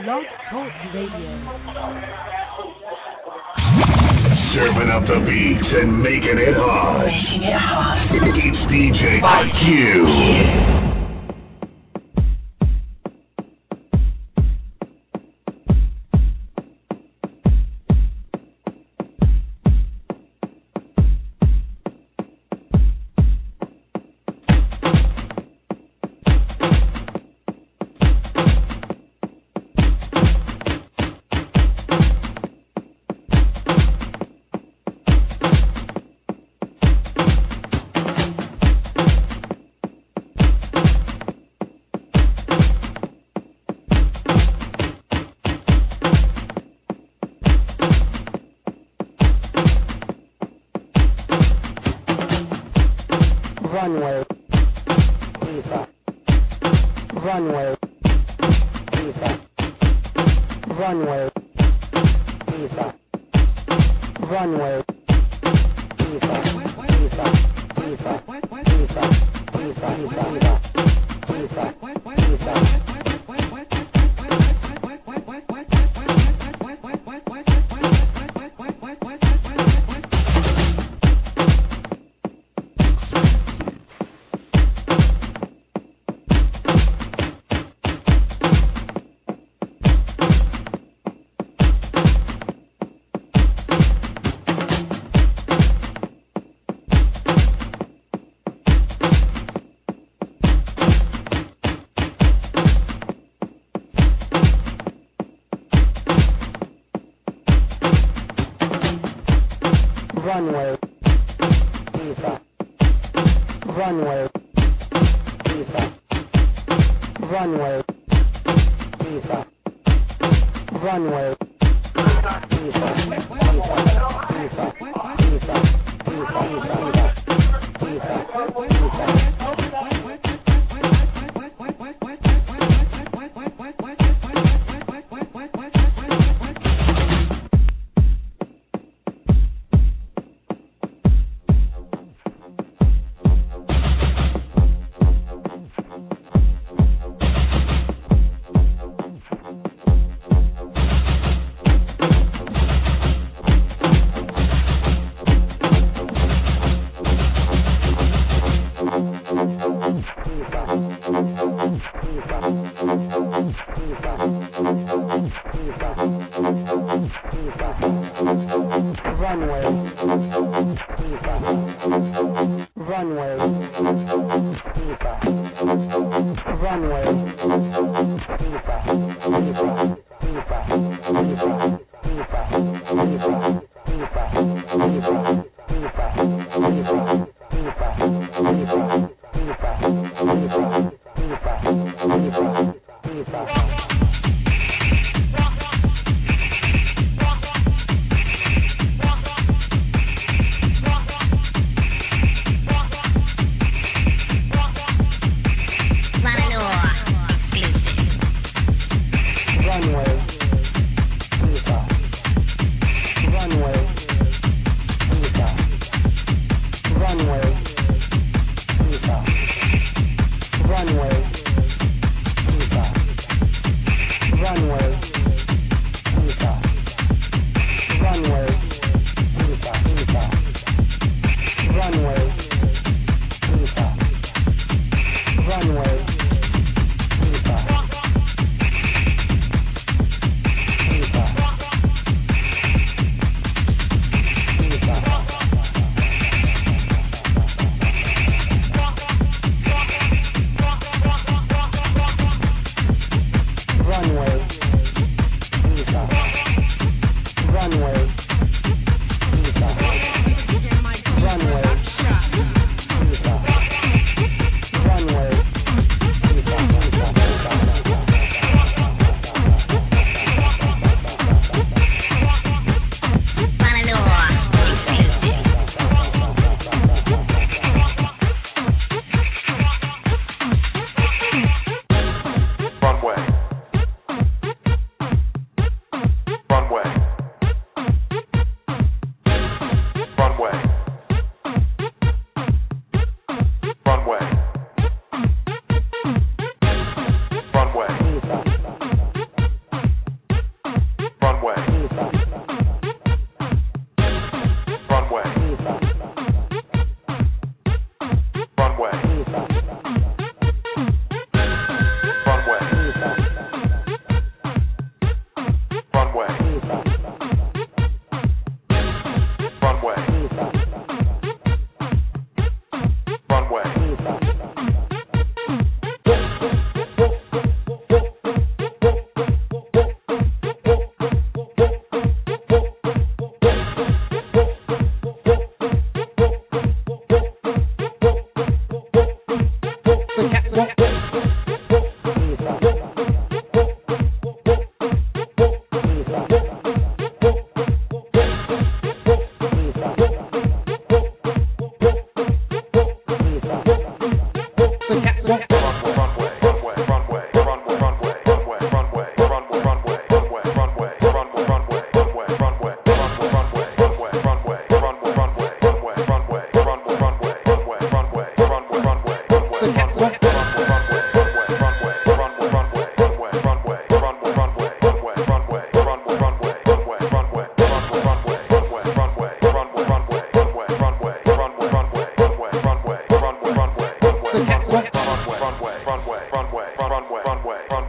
Blog Talk Radio. Serving up the beats and making it hot. It's DJ IQ.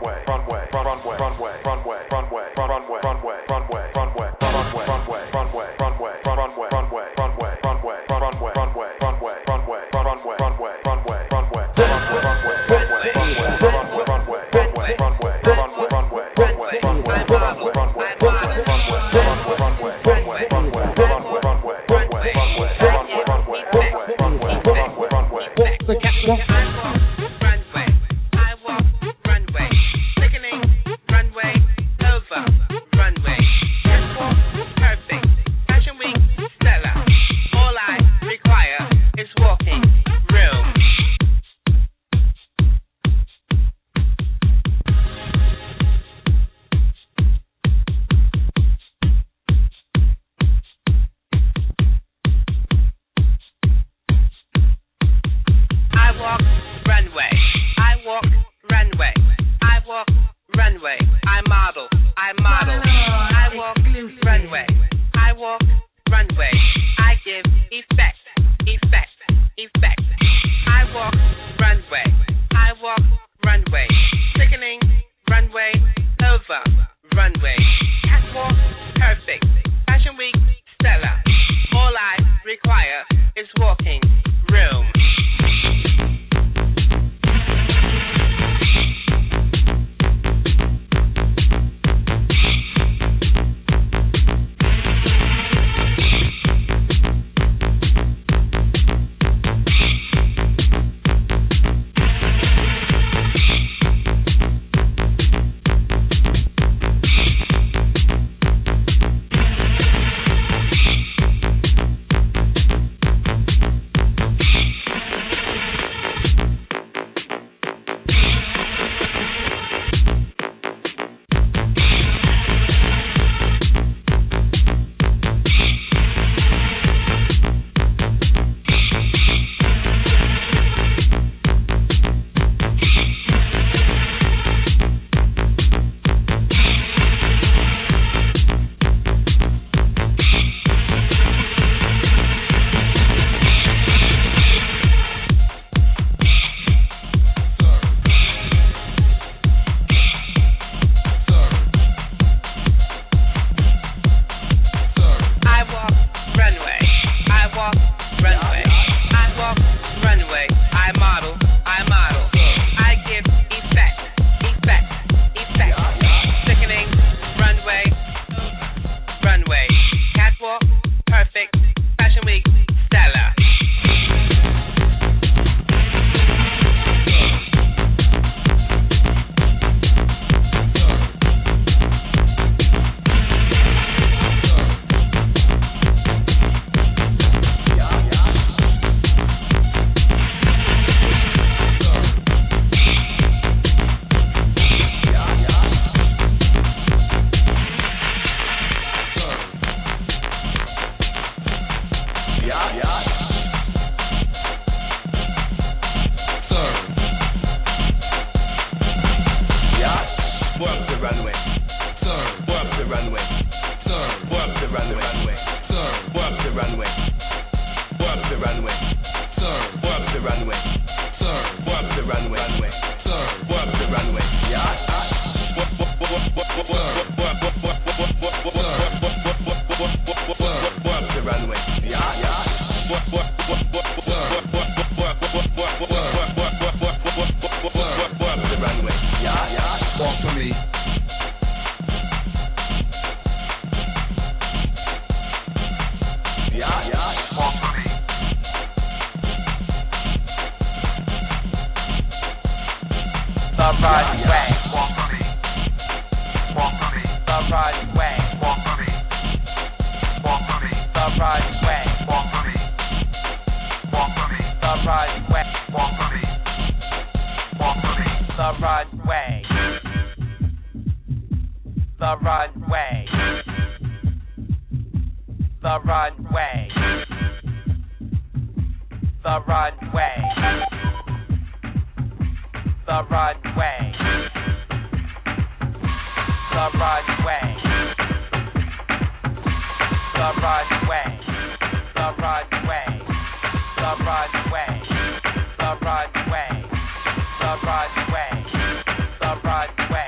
The right way.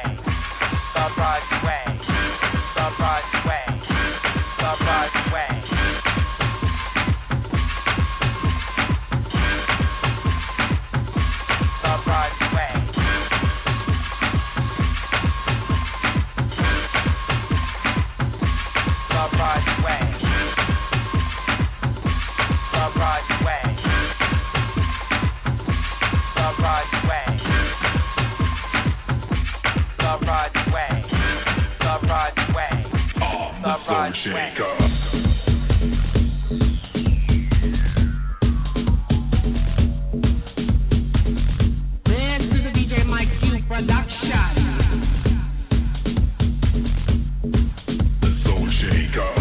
Broadway, the Broadway, the Broadway. This is the DJ Mike Q production. The Soul Shaker.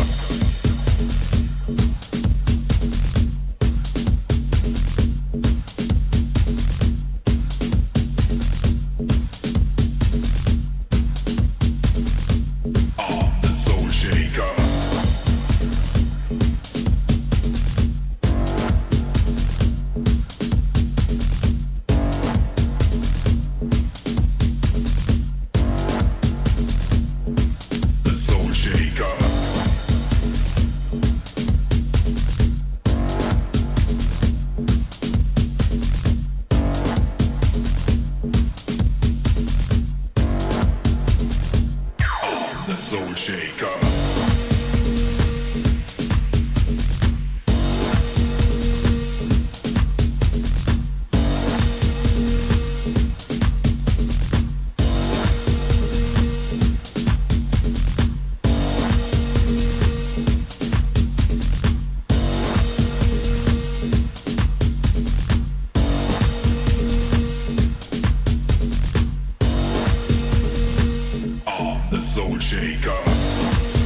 The Soul Shaker.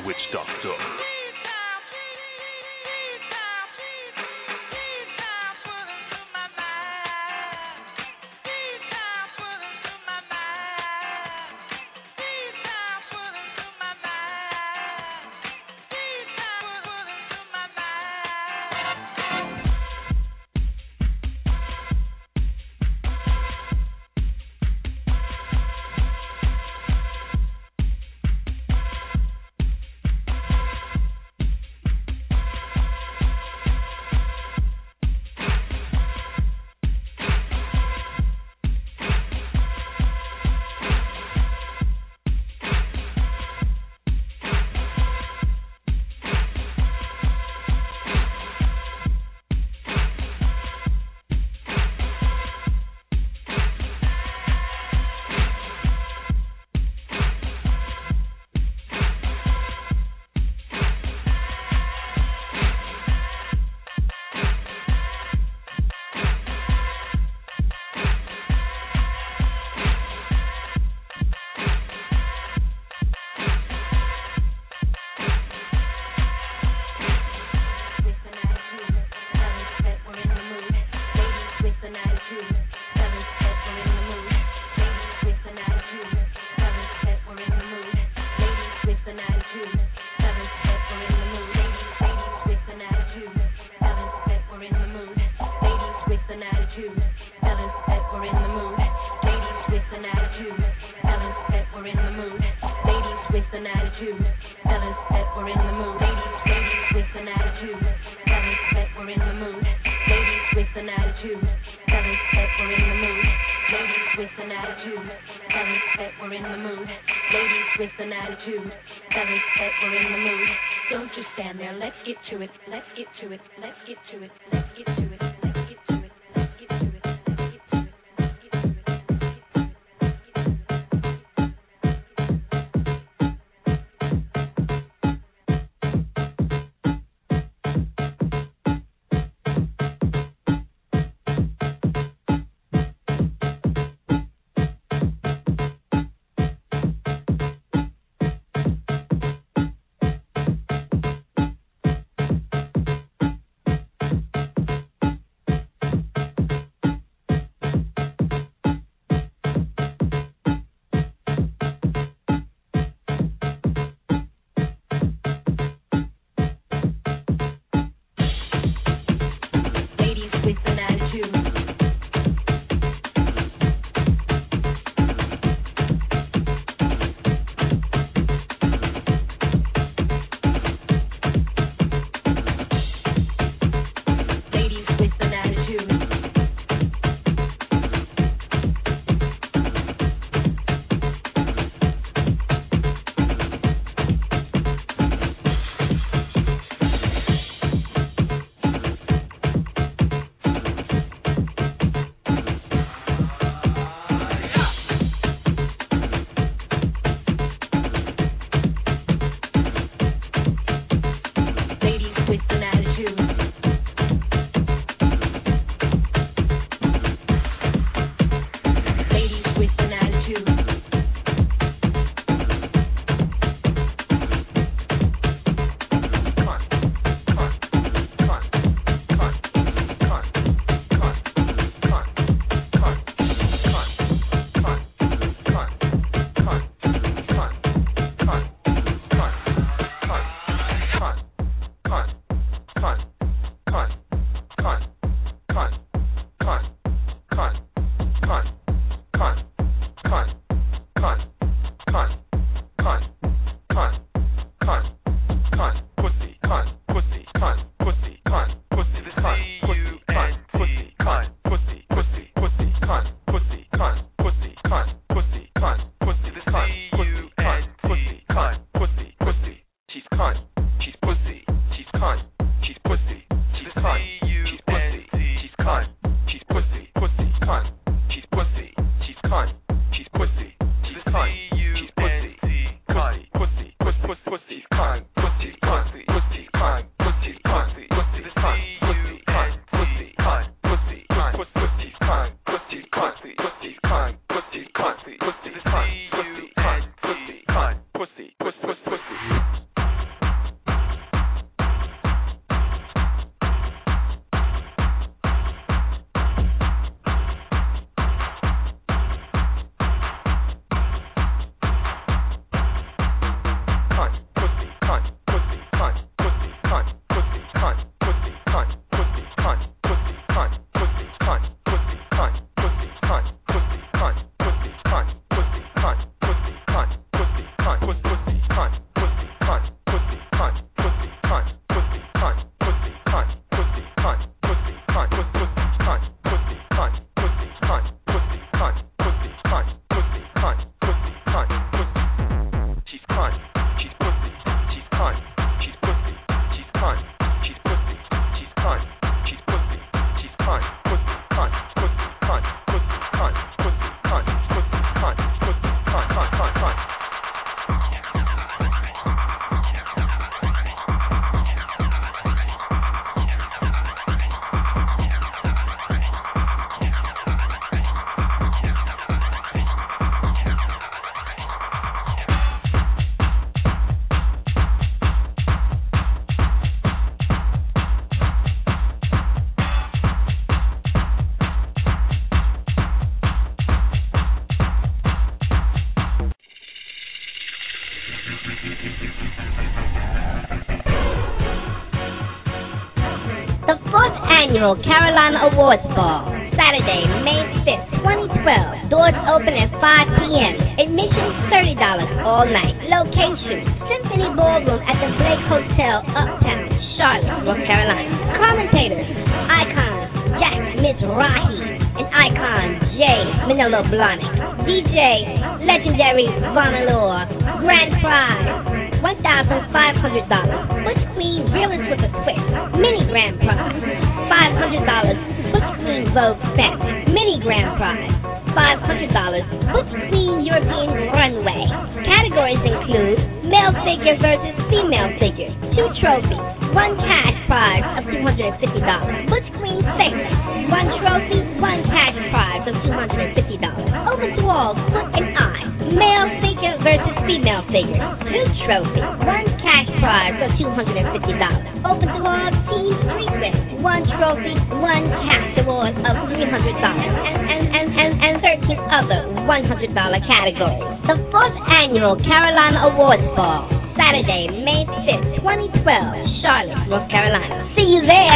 witch doctor. annual Carolina Awards Ball. Saturday, May 5th, 2012. Doors open at 5 p.m. Admission $30 all night. Location, Symphony Ballroom at the Blake Hotel, Uptown, Charlotte, North Carolina. Commentators, Icon Jack Mizrahi and Icon Jay Manolo Blahnik. DJ, legendary Vonalore. Grand prize, $1,500. Butch Queen Realist with a Twist. Mini grand prize, $500. Butch Queen Vogue Fest. Mini grand prize, $500. Butch Queen European Runway. Categories include male figure versus female figure. 2 trophies. 1 cash prize of $250. Butch Queen Face. 1 trophy, 1 cash prize of $250. Open to all, foot and eye. Male figure versus female figure. 2 trophies. 1 cash prize of $250. Open to all, team street race. 1 trophy, 1 cash award of $300. And 13 other $100 categories. The 4th annual Carolina Awards Ball. Saturday, May 5th, 2012, Charlotte, North Carolina. See you there.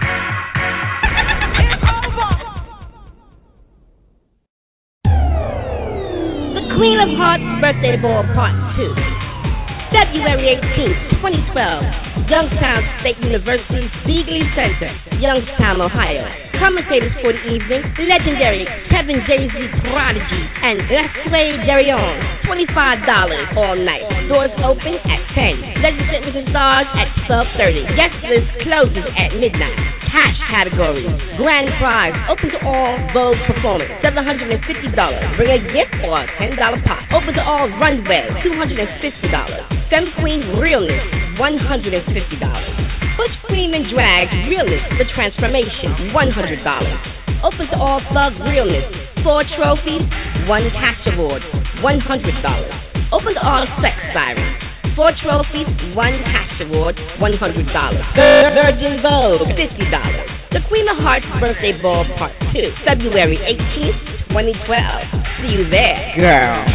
The Queen of Hearts Birthday Ball Part 2. February 18th, 2012, Youngstown State University, Beagley Center, Youngstown, Ohio. Commentators for the evening, legendary Kevin Jay-Z Prodigy and Leslie Derion. $25 all night. Doors open at 10. Legislative stars at 12:30. Guest list closes at midnight. Cash categories. Grand prize open to all Vogue performers. $750. Bring a gift or a $10 pot. Open to all runway. $250. Femme Queen Realness. $150. Butch Queen and Drag Realness. The Transformation. $100. Open to all Thug Realness. 4 trophies. 1 cash award. $100. Open to all Sex Sirens. 4 trophies, 1 cash award, $100. Virgin Vogue, $50. The Queen of Hearts Birthday Ball Part 2, February 18th, 2012. See you there, girl.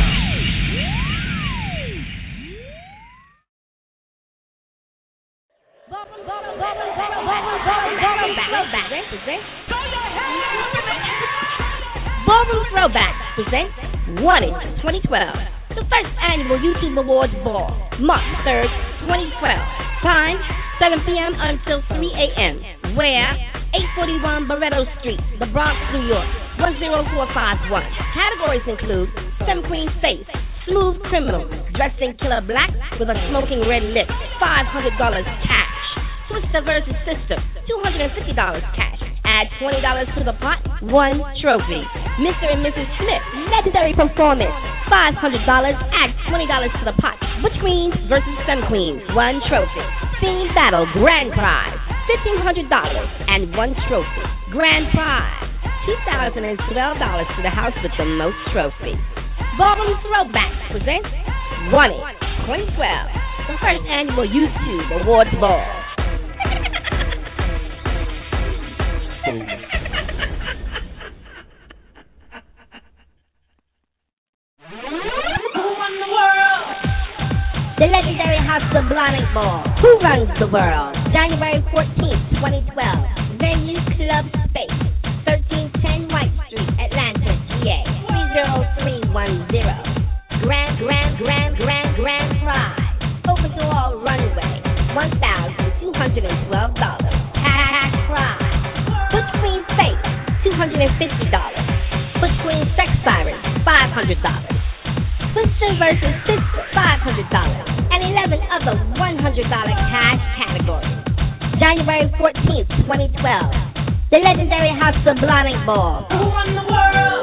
Ballroom Throwback presents Wanted 2012. The first annual YouTube Awards Ball, March 3rd, 2012. Time, 7 p.m. until 3 a.m. Where? 841 Barretto Street, The Bronx, New York, 10451. Categories include Femme Queen Face, Smooth Criminal, dressed in killer black with a smoking red lip, $500 cash. Twister vs. Sister, $250 cash. Add $20 to the pot, 1 trophy. Mr. and Mrs. Smith, legendary performance, $500. Add $20 to the pot. Butch Queens vs. Femme Queens, 1 trophy. Theme battle, grand prize, $1,500 and 1 trophy. Grand prize, $2,012 to the house with the most trophies. Ballroom Throwback presents Wanted 2012, the first annual YouTube Awards Ball. The legendary House of Blahnik Ball. Who runs the world? January 14th, 2012. Venue Club Space, 1310 White Street, Atlanta, GA, 30310. Grand prize. Open to all runway, $1,212. Cash prize. Butch Queen Face, $250. Butch Queen Sex Sirens, $500. Twister vs. Sister, $500. And 11 other $100 cash categories. January 14th, 2012. The legendary House of Blahnik Ball. Who won the world?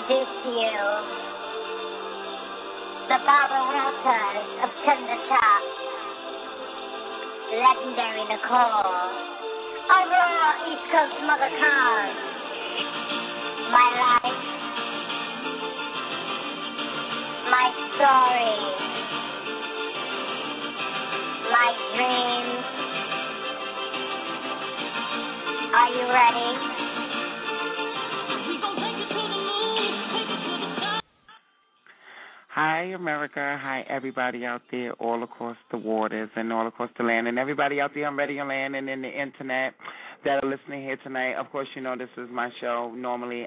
introduce to you the Barbara Walters of Tender Top, legendary Nicole, overall East Coast Mother Khan, my life, my story, my dreams. Are you ready? Hi, America. Hi, everybody out there all across the waters and all across the land, and everybody out there on Radio Land and in the Internet that are listening here tonight. Of course, you know this is my show. Normally,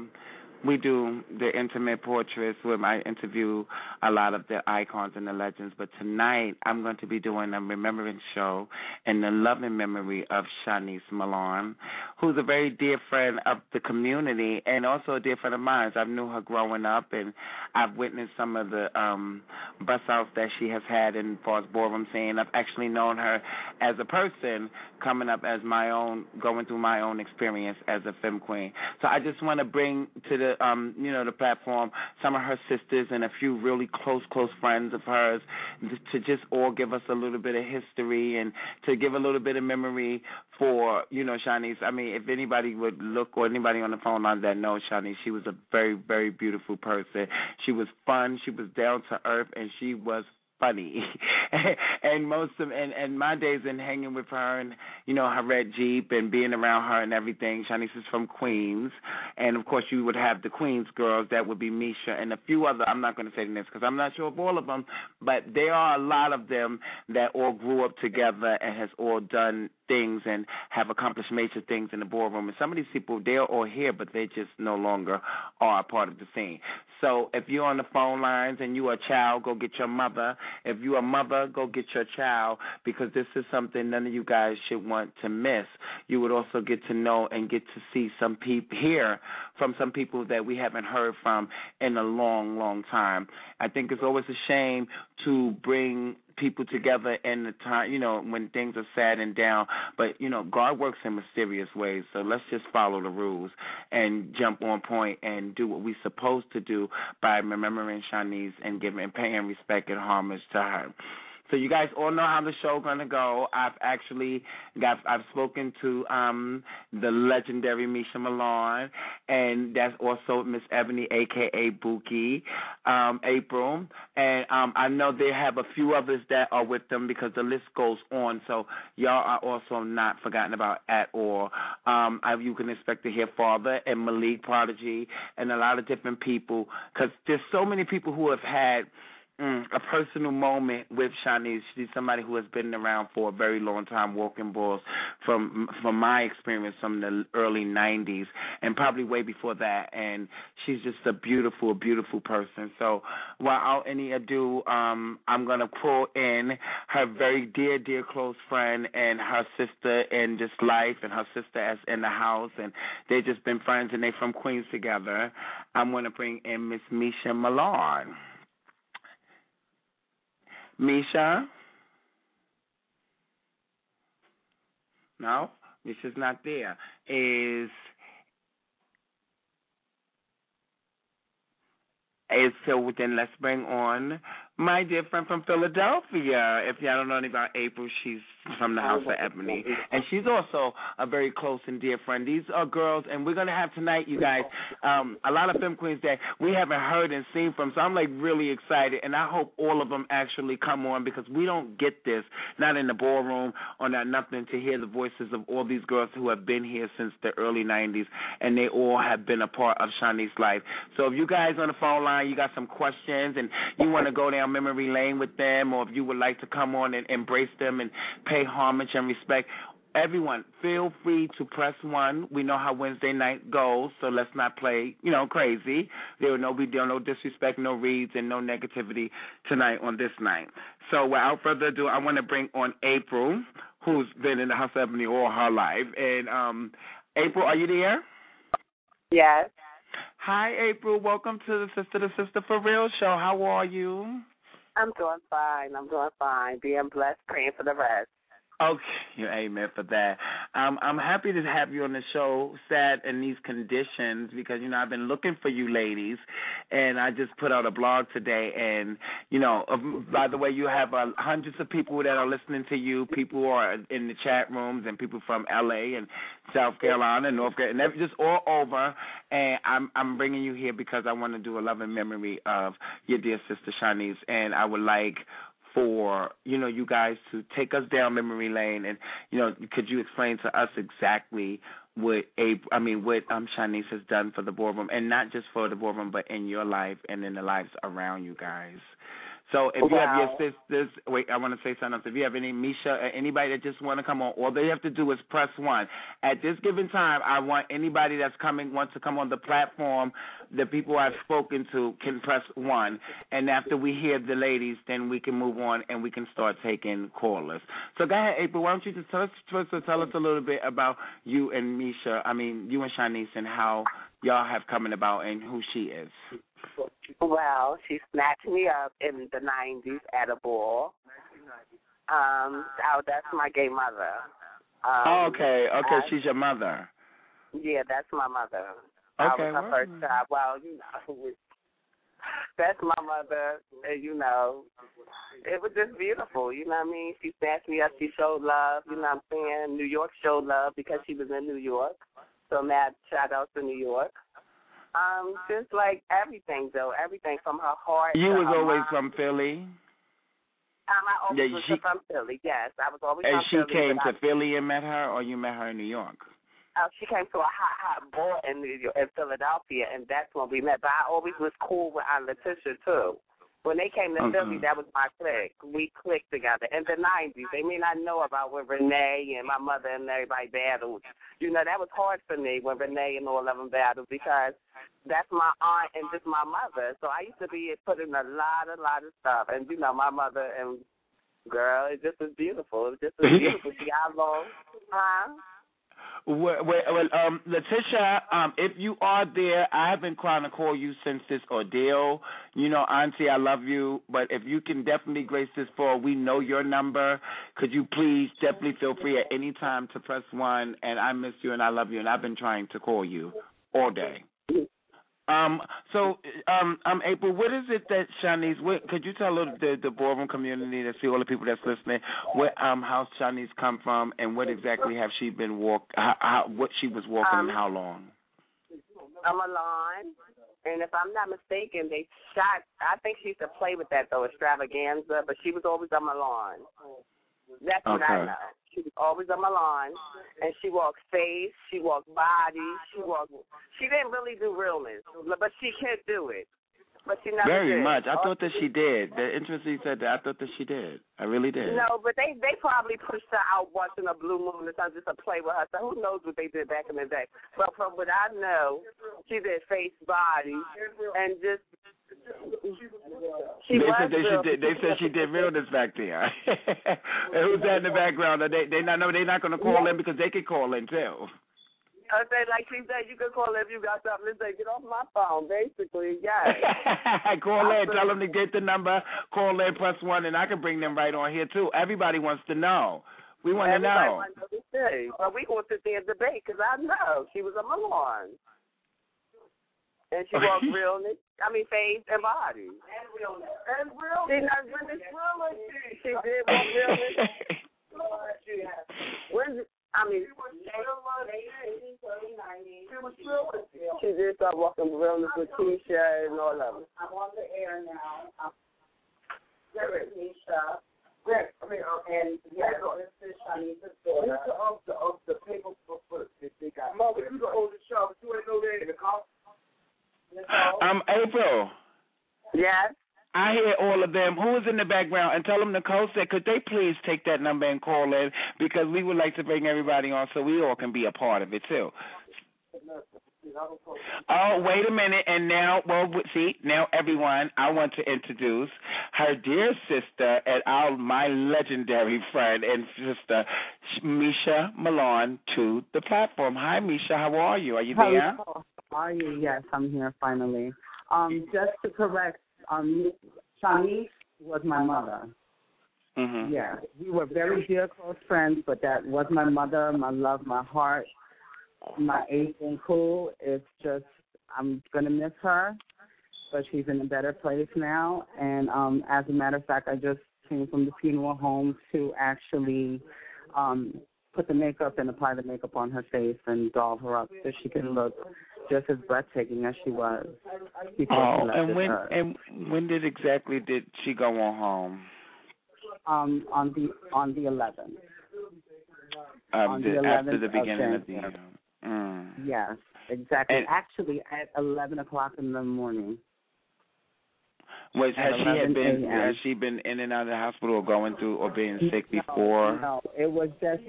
we do the intimate portraits where I interview a lot of the icons and the legends, but tonight I'm going to be doing a remembrance show in the loving memory of Shanice Malone, who's a very dear friend of the community and also a dear friend of mine. I knew her growing up, and I've witnessed some of the bust outs that she has had in far as ballroom scene. I've actually known her as a person coming up as my own, going through my own experience as a femme queen. So I just want to bring to the the platform some of her sisters and a few really close friends of hers to just all give us a little bit of history and to give a little bit of memory for, Shanice. I mean, if anybody would look, or anybody on the phone line that knows Shanice, she was a very, very beautiful person. She was fun, she was down to earth, and she was funny. And my days in hanging with her and, her red Jeep and being around her and everything. Shanice is from Queens. And, of course, you would have the Queens girls. That would be Misha and a few other. I'm not going to say the names because I'm not sure of all of them. But there are a lot of them that all grew up together and has all done things and have accomplished major things in the ballroom. And some of these people, they're all here, but they just no longer are a part of the scene. So if you're on the phone lines and you're a child, go get your mother. If you're a mother, go get your child, because this is something none of you guys should want to miss. You would also get to know and get to see some people, hear from some people that we haven't heard from in a long, long time. I think it's always a shame to bring people together in the time, when things are sad and down. But, God works in mysterious ways, so let's just follow the rules and jump on point and do what we're supposed to do by remembering Shanice and paying respect and homage to her. So you guys all know how the show's going to go. I've spoken to the legendary Misha Malone, and that's also Miss Ebony, a.k.a. Buki, April. And I know they have a few others that are with them because the list goes on. So y'all are also not forgotten about at all. You can expect to hear Father and Malik Prodigy and a lot of different people, because there's so many people who have had a personal moment with Shanice. She's somebody who has been around for a very long time, walking balls from my experience from the early 90s and probably way before that. And she's just a beautiful, beautiful person. So without any ado, I'm going to pull in her very dear, dear close friend and her sister in just life and her sister as in the house. And they've just been friends and they're from Queens together. I'm going to bring in Miss Misha Malone. Misha? No, Misha's not there. So then let's bring on my dear friend from Philadelphia. If y'all don't know anything about April, she's from the House of Ebony. And she's also a very close and dear friend. These are girls, and we're going to have tonight, you guys, a lot of femme queens that we haven't heard and seen from. So I'm, really excited, and I hope all of them actually come on, because we don't get this, not in the ballroom or not nothing, to hear the voices of all these girls who have been here since the early 90s, and they all have been a part of Shanice's life. So if you guys on the phone line, you got some questions, and you want to go down memory lane with them, or if you would like to come on and embrace them and pay homage and respect, everyone, feel free to press 1. We know how Wednesday night goes, so let's not play, crazy. There will be no disrespect, no reads, and no negativity tonight on this night. So without further ado, I want to bring on April, who's been in the House of Ebony all her life. And April, are you there? Yes. Hi, April. Welcome to the Sister for Real show. How are you? I'm doing fine. Being blessed, praying for the rest. Okay, amen for that. I'm happy to have you on the show, sad in these conditions, because, you know, I've been looking for you ladies, and I just put out a blog today, and, you know, by the way, you have hundreds of people that are listening to you, people who are in the chat rooms, and people from L.A. and South Carolina and North Carolina, and just all over, and I'm bringing you here because I want to do a love and memory of your dear sister Shanice, and I would like for, you know, you guys to take us down memory lane, and, you know, could you explain to us exactly what Shanice has done for the Boardroom, and not just for the Boardroom, but in your life and in the lives around you guys. So if you have your sisters, wait, I want to say something else. If you have any Misha or anybody that just want to come on, all they have to do is press 1. At this given time, I want anybody that's wants to come on the platform, the people I've spoken to can press 1. And after we hear the ladies, then we can move on and we can start taking callers. So go ahead, April, why don't you just tell us a little bit about you and Misha, you and Shanice, and how y'all have coming about and who she is. Well, she snatched me up in the 90s at a ball. That's my gay mother. Okay, she's your mother. Yeah, that's my mother. Okay, I was her first child. Well, you know, that's my mother, and, you know, it was just beautiful, you know what I mean? She snatched me up, she showed love, you know what I'm saying? New York showed love because she was in New York. So mad shout out to New York. Just like everything, though. Everything from her heart. You was always mind. from Philly? I always was from Philly, yes. I was always and from Philly. And she came to Philly and met her, or you met her in New York? She came to a hot ball in Philadelphia, and that's when we met. But I always was cool with Aunt Letitia, too. When they came to Philly, that was my clique. We clicked together. In the 90s, they may not know about when Renee and my mother and everybody battled. You know, that was hard for me when Renee and all of them battled, because that's my aunt and just my mother. So I used to be put in a lot of stuff. And, you know, my mother and, girl, it just was beautiful. It just was beautiful. She got along. Well, Letitia, if you are there, I have been trying to call you since this ordeal. You know, Auntie, I love you, but if you can definitely grace this floor, we know your number. Could you please definitely feel free at any time to press 1, and I miss you and I love you, and I've been trying to call you all day. April, what is it that Shanice, could you tell the Boardroom community, to see all the people that's listening, how Shanice come from, and what exactly have she been what she was walking and how long? I'm Milan, and if I'm not mistaken, they shot, I think she used to play with that, though, extravaganza, but she was always a Milan. That's what I know. She was always on my lawn, and she walked face, she walked body, she didn't really do realness, but she could do it. But she never Very did. much. I thought that she did. The interesting said that. I thought that she did. I really did. No, but they probably pushed her out once in a blue moon or something just to play with her. So who knows what they did back in the day. But from what I know, she did face, body, and just... They said she did realness back there. And who's that in the background? They're not going to call in, because they could call in too. I say, like she said, you can call in if you got something to say. Get off my phone, basically. Yeah. Call in, tell them to get the number. Call in, press 1, and I can bring them right on here too. Everybody wants to know. We want to know. Wants to say. But we going to sit there and debate, because I know she was a Milan. And she walked realness. Face and body. And realness. She not really realness. She did walk realness. She did start walking realness with Keisha and all of them. I'm on the air now. Keisha. And this is Shanice's daughter. The paper for they got. Mother, you the oldest child, but you ain't know that in the car. April. Yes? I hear all of them. Who is in the background? And tell them Nicole said, could they please take that number and call in, because we would like to bring everybody on so we all can be a part of it too. Oh, wait a minute. And now, now everyone, I want to introduce her dear sister and my legendary friend and sister, Misha Milan, to the platform. Hi, Misha. How are you? Are you there? How are you? Yes, I'm here finally. Just to correct, Shanice was my mother. Mm-hmm. Yeah, we were very dear, close friends, but that was my mother, my love, my heart, my ace and cool. It's just, I'm going to miss her, but she's in a better place now. And as a matter of fact, I just came from the funeral home to actually put the makeup and apply the makeup on her face and doll her up so she can look just as breathtaking as she was before she left and this when earth. and when did she go on home? On the 11th. On the 11th after the beginning of the January. year. Yes, exactly. And actually, at 11 o'clock in the morning. Has she been in and out of the hospital or going through or being sick before? No, it was just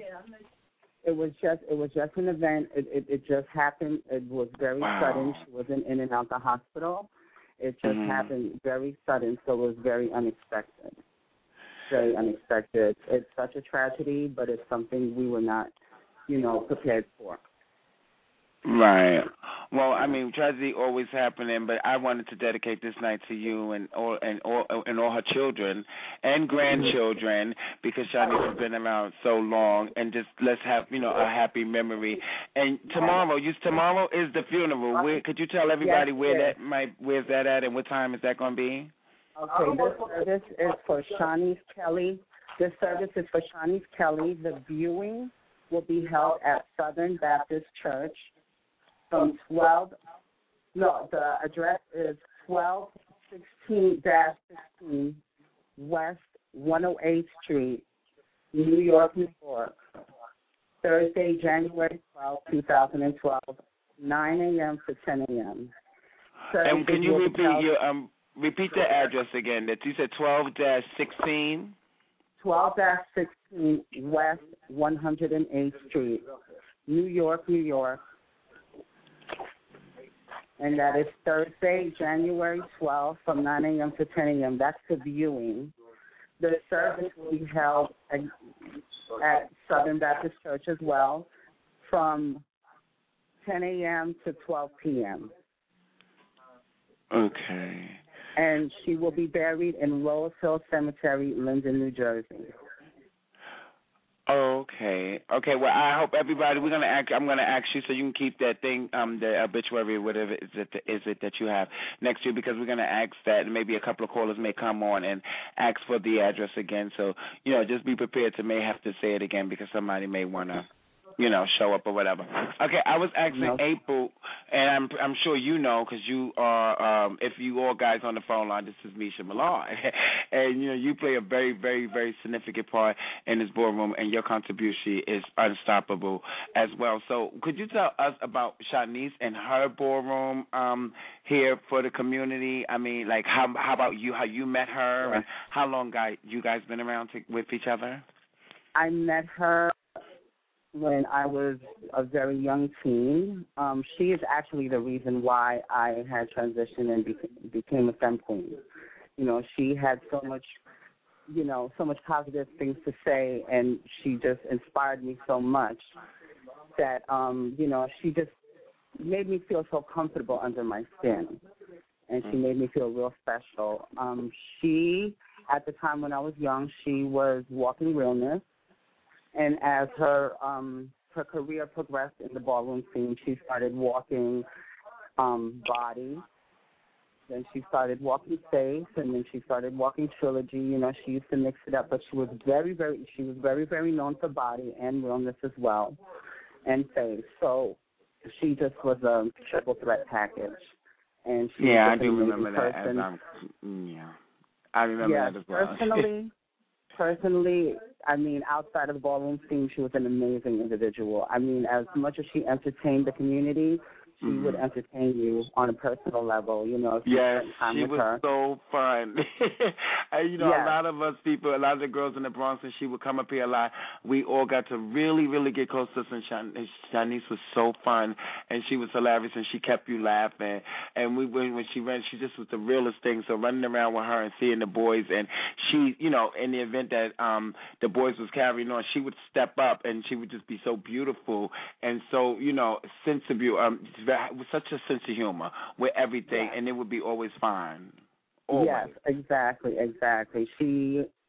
an event. It just happened. It was very sudden. She wasn't in and out the hospital. It just happened very sudden, so it was very unexpected. Very unexpected. It's such a tragedy, but it's something we were not, prepared for. Right. Well, I mean, tragedy always happening, but I wanted to dedicate this night to you and all her children and grandchildren because Shanice has been around so long, and just let's have a happy memory. And tomorrow is the funeral. Could you tell everybody where's that at and what time is that going to be? Okay, this service is for Shanice Kelly. This service is for Shanice Kelly. The viewing will be held at Southern Baptist Church from the address is 1216-16 West 108th Street, New York, New York. Thursday, January 12, 2012, 9 a.m. to 10 a.m. And can you repeat the address again? That you said 12-16? 12-16 West 108th Street, New York, New York. And that is Thursday, January 12th from 9 a.m. to 10 a.m. That's the viewing. The service will be held at Southern Baptist Church as well from 10 a.m. to 12 p.m. Okay. And she will be buried in Rose Hill Cemetery, Linden, New Jersey. Okay. Well, I hope everybody. I'm gonna ask you so you can keep that thing, the obituary, whatever is it that you have next to you, because we're gonna ask that, and maybe a couple of callers may come on and ask for the address again. So just be prepared to may have to say it again because somebody may wanna, show up or whatever. Okay, I was asking April, and I'm sure because you are, if you all guys on the phone line, this is Misha Millard, and you play a very, very, very significant part in this ballroom, and your contribution is unstoppable as well. So could you tell us about Shanice and her ballroom here for the community? I mean, like how about you? How you met her, and how long you guys been around with each other? I met her when I was a very young teen. She is actually the reason why I had transitioned and became a femme queen. She had so much positive things to say, and she just inspired me so much that, she just made me feel so comfortable under my skin, and she made me feel real special. She, at the time when I was young, she was walking realness. And as her career progressed in the ballroom scene, she started walking body. Then she started walking face, and then she started walking trilogy. She used to mix it up, but she was very, very known for body and realness as well, and face. So she just was a triple threat package. And she was I do remember that. I remember that as well. Personally, I mean, outside of the ballroom scene, she was an amazing individual. I mean, as much as she entertained the community, she would entertain you on a personal level, if you spent time with her. Yes, she was so fun. And, a lot of us people, a lot of the girls in the Bronx, and she would come up here a lot, we all got to really, really get close to her, and Shanice was so fun, and she was hilarious, and she kept you laughing. And when she ran, she just was the realest thing. So running around with her and seeing the boys, and she, in the event that the boys was carrying on, she would step up, and she would just be so beautiful and so, sensible, with such a sense of humor with everything, and it would be always fine. Always. Yes, exactly. She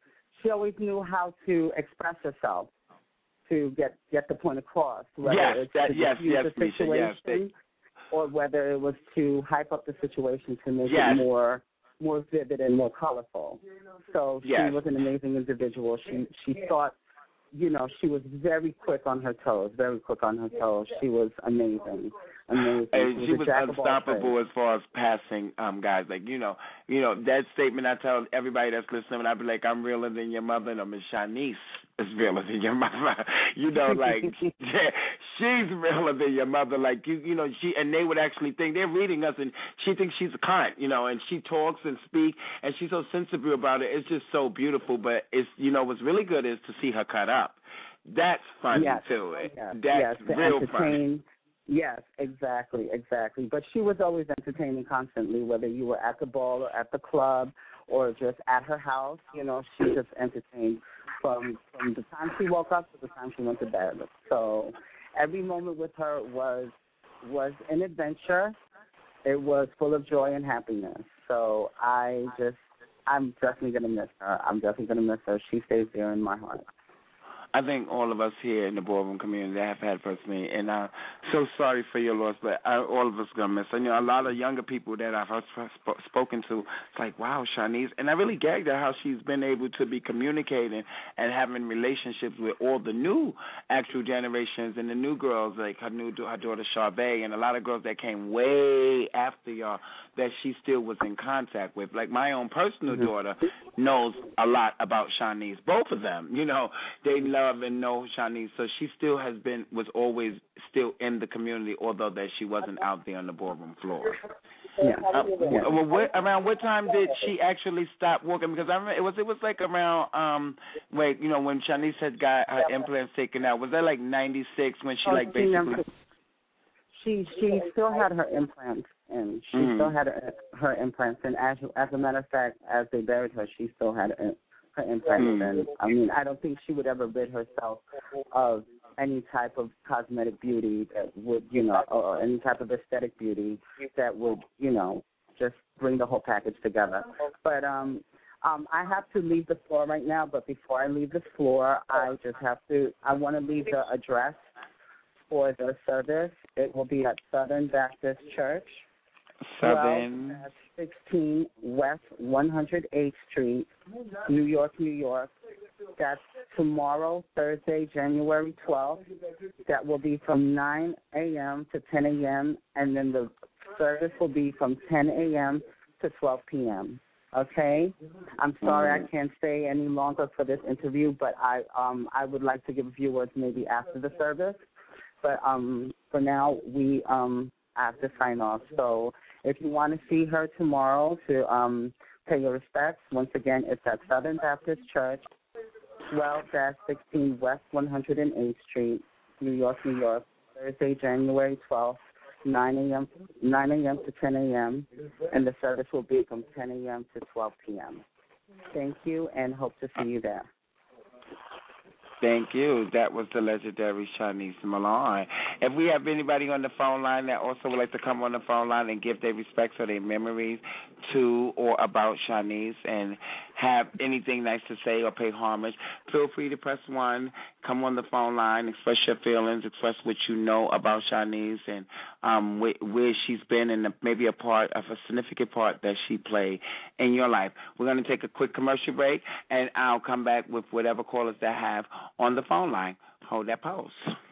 she always knew how to express herself to get the point across. Whether it's to diffuse the situation, or whether it was to hype up the situation to make it more vivid and more colorful. So she was an amazing individual. She thought, you know, she was very quick on her toes. She was amazing. And she was unstoppable as far as passing guys. Like, you know, that statement I tell everybody that's listening, and I be like, I'm realer than your mother, and Miss Shanice is realer than your mother. You know, like, she's realer than your mother. Like, you know, and they would actually think, they're reading us, and she thinks she's a cunt, you know, and she talks and speaks, and she's so sensitive about it. It's just so beautiful. But it's, you know, what's really good is to see her cut up. That's funny, too. That's real funny. Yes, exactly. But she was always entertaining constantly, whether you were at the ball or at the club or just at her house. You know, she just entertained from the time she woke up to the time she went to bed. So every moment with her was an adventure. It was full of joy and happiness. So I'm definitely going to miss her. She stays there in my heart. I think all of us here in the ballroom community have had First Me, and I'm so sorry for your loss, but all of us are going to miss her. You know, a lot of younger people that I've spoken to, it's like, wow, Shanice. And I really gagged at how she's been able to be communicating and having relationships with all the new actual generations and the new girls, like her daughter Charbae, and a lot of girls that came way after y'all that she still was in contact with. Like my own personal daughter knows a lot about Shanice. Both of them, you know, they love and know Shanice. So she still was always still in the community, although that she wasn't out there on the ballroom floor. Around what time did she actually stop working? Because I remember it was like around when Shanice had got her implants taken out. Was that like 96 when she basically? She still had her implants, and she still had her implants. And as a matter of fact, as they buried her, she still had her implants. And I mean, I don't think she would ever rid herself of any type of cosmetic beauty that would, you know, or any type of aesthetic beauty that would, you know, just bring the whole package together. But I have to leave the floor right now. But before I leave the floor, I want to leave the address for the service. It will be at Southern Baptist Church, 16 West 108th Street, New York, New York. That's tomorrow, Thursday, January 12th. That will be from 9 a.m. to 10 a.m., and then the service will be from 10 a.m. to 12 p.m. Okay? I'm sorry I can't stay any longer for this interview, but I would like to give viewers maybe after the service. But for now, we have to sign off. So if you want to see her tomorrow to pay your respects, once again, it's at Southern Baptist Church, 12-16 West 108th Street, New York, New York, Thursday, January 12th, 9 a.m. to 10 a.m., and the service will be from 10 a.m. to 12 p.m. Thank you, and hope to see you there. Thank you. That was the legendary Shanice Malone. If we have anybody on the phone line that also would like to come on the phone line and give their respects or their memories to or about Shanice and have anything nice to say or pay homage, feel free to press 1, come on the phone line, express your feelings, express what you know about Shanice and where she's been and maybe a significant part that she played in your life. We're going to take a quick commercial break, and I'll come back with whatever callers that have on the phone line. Hold that pose.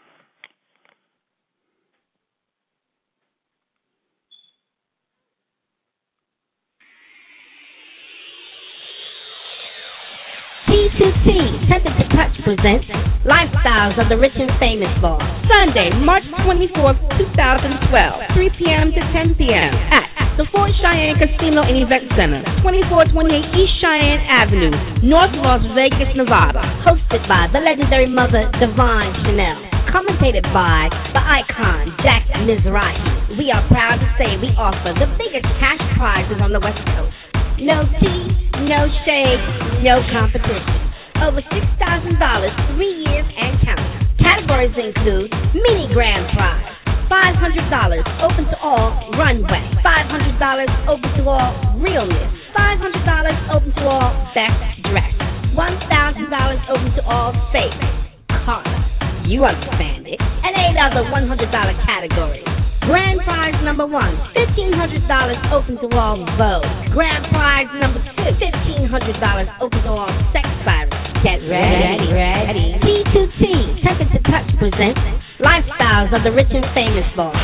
T2T, Tempted to Touch presents Lifestyles of the Rich and Famous Ball. Sunday, March 24th, 2012, 3 p.m. to 10 p.m. at the Fort Cheyenne Casino and Event Center, 2428 East Cheyenne Avenue, North Las Vegas, Nevada. Hosted by the legendary mother, Divine Chanel. Commentated by the icon, Jack Mizrahi. We are proud to say we offer the biggest cash prizes on the West Coast. No tea, no shade, no competition. Over $6,000, 3 years and counting. Categories include mini grand prize, $500 open to all runway, $500 open to all realness, $500 open to all best dress, $1,000 open to all states. Carter, you understand it. And 8 other $100 categories. Grand prize number 1, $1,500 open to all Vogue. Grand prize number 2, $1,500 open to all sex pirates. Get ready. T2T, Tempted to Touch presents Lifestyles of the Rich and Famous Boss.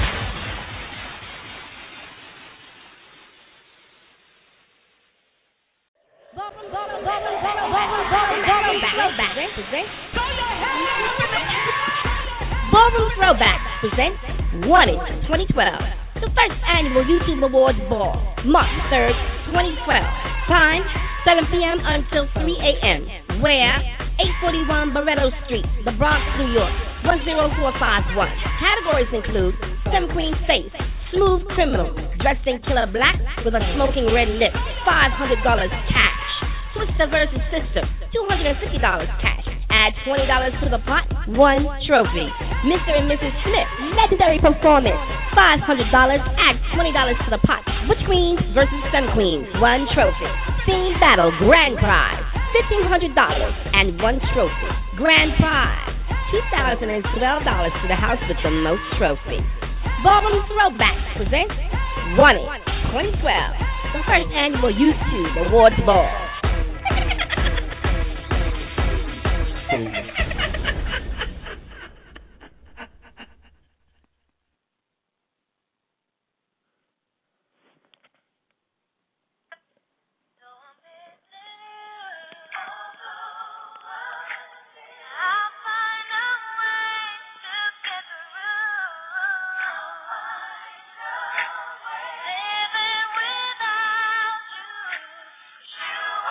Ballroom Throwback presents Wanted 2012, the first annual YouTube Awards Ball, March 3rd, 2012. Time, 7 p.m. until 3 a.m. Where? 841 Barretto Street, The Bronx, New York, 10451. Categories include Sim Queen Face, Smooth Criminal, dressed in killer black with a smoking red lip, $500 cash. Twister versus Sister, $250 cash. Add $20 to the pot, 1 trophy. Mr. and Mrs. Smith, legendary performance, $500. Add $20 to the pot. Witch Queens versus Sun Queens, 1 trophy. Theme battle, grand prize, $1,500 and 1 trophy. Grand prize, $2,012 to the house with the most trophies. Ballroom Throwback presents Wanted 2012, the first annual YouTube Awards Ball. You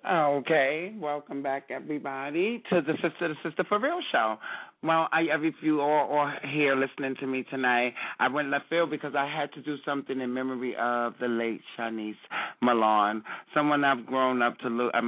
Okay, welcome back, everybody, to the Sister for Real show. Well, if you all are here listening to me tonight, I went left field because I had to do something in memory of the late Shanice Malone, someone I've grown up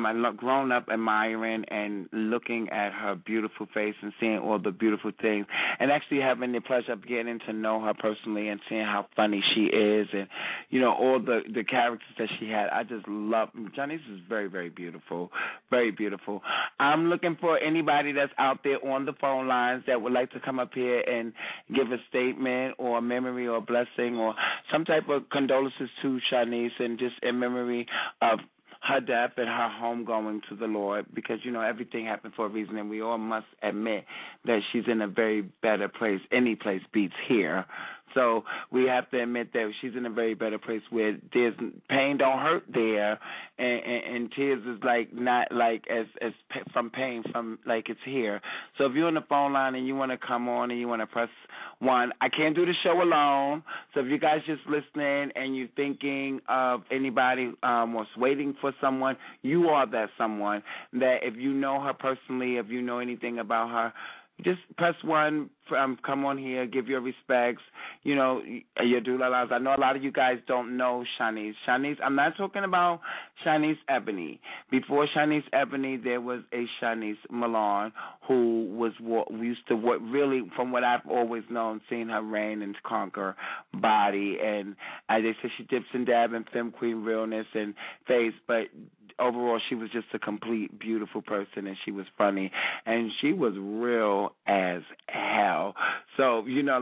admiring and looking at her beautiful face and seeing all the beautiful things, and actually having the pleasure of getting to know her personally and seeing how funny she is, and all the characters that she had. I just love. Shanice is very, very beautiful, very beautiful. I'm looking for anybody that's out there on the phone line that would like to come up here and give a statement or a memory or a blessing or some type of condolences to Shanice, and just in memory of her death and her home going to the Lord, because, everything happened for a reason, and we all must admit that she's in a very better place. Any place beats here. So we have to admit that she's in a very better place where there's pain don't hurt there, and tears is not as from pain from like it's here. So if you're on the phone line and you want to come on and you want to press 1, I can't do the show alone. So if you guys just listening and you're thinking of anybody was waiting for someone, you are that someone. That if you know her personally, if you know anything about her, just press 1, come on here, give your respects, your doula. I know a lot of you guys don't know Shanice. I'm not talking about Shanice Ebony. Before Shanice Ebony, there was a Shanice Malone who was really, from what I've always known, seeing her reign and conquer body. And as they say, she dips and dabs in femme queen realness and face, but overall, she was just a complete, beautiful person, and she was funny, and she was real as hell. So,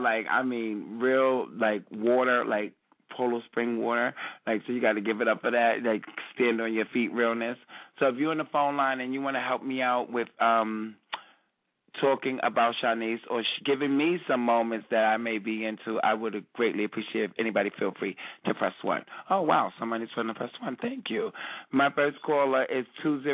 real, water, Polo Spring water. So you got to give it up for that, stand on your feet realness. So if you're on the phone line and you want to help me out with talking about Shanice or giving me some moments that I may be into, I would greatly appreciate if anybody feel free to press 1. Oh, wow, somebody's trying to press 1. Thank you. My first caller is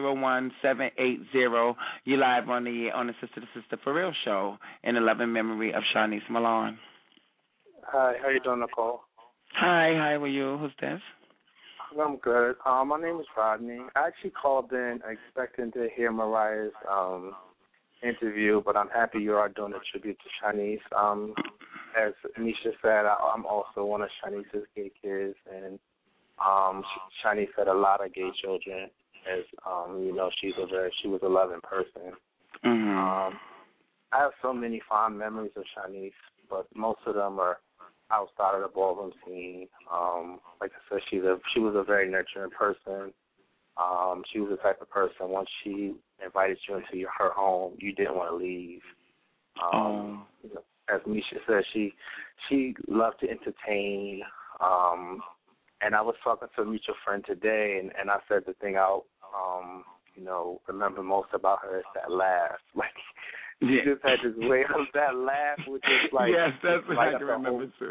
201-780. You live on the Sister to Sister for Real show in 11 memory of Shanice Malone. Hi, how you doing, Nicole? Hi, how are you? Who's this? I'm good. My name is Rodney. I actually called in expecting to hear Mariah's interview, but I'm happy you are doing a tribute to Shanice. As Nisha said, I'm also one of Shanice's gay kids, and Shanice had a lot of gay children. As she was a loving person. Mm-hmm. I have so many fond memories of Shanice, but most of them are outside of the ballroom scene. Like I said, she was a very nurturing person. She was the type of person, once she invited you into her home, you didn't want to leave. As Misha said, she loved to entertain. And I was talking to a mutual friend today, and I said the thing I remember most about her is that laugh. She just had this way of that laugh, which is yes, that's what I can remember too.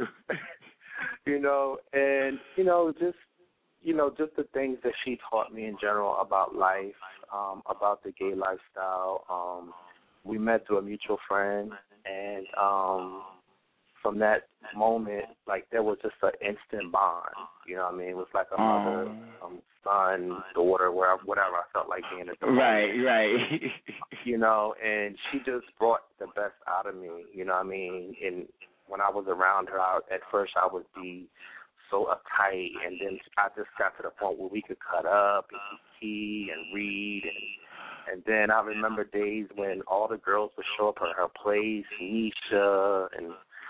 Just the things that she taught me in general about life, about the gay lifestyle. We met through a mutual friend, and from that moment, there was just an instant bond. You know what I mean? It was like a mother, son, daughter, whatever I felt like being at the moment. Right. And she just brought the best out of me. You know what I mean? And when I was around her, at first I would be so uptight, and then I just got to the point where we could cut up and eat tea and read, and then I remember days when all the girls would show up at her place, Nisha and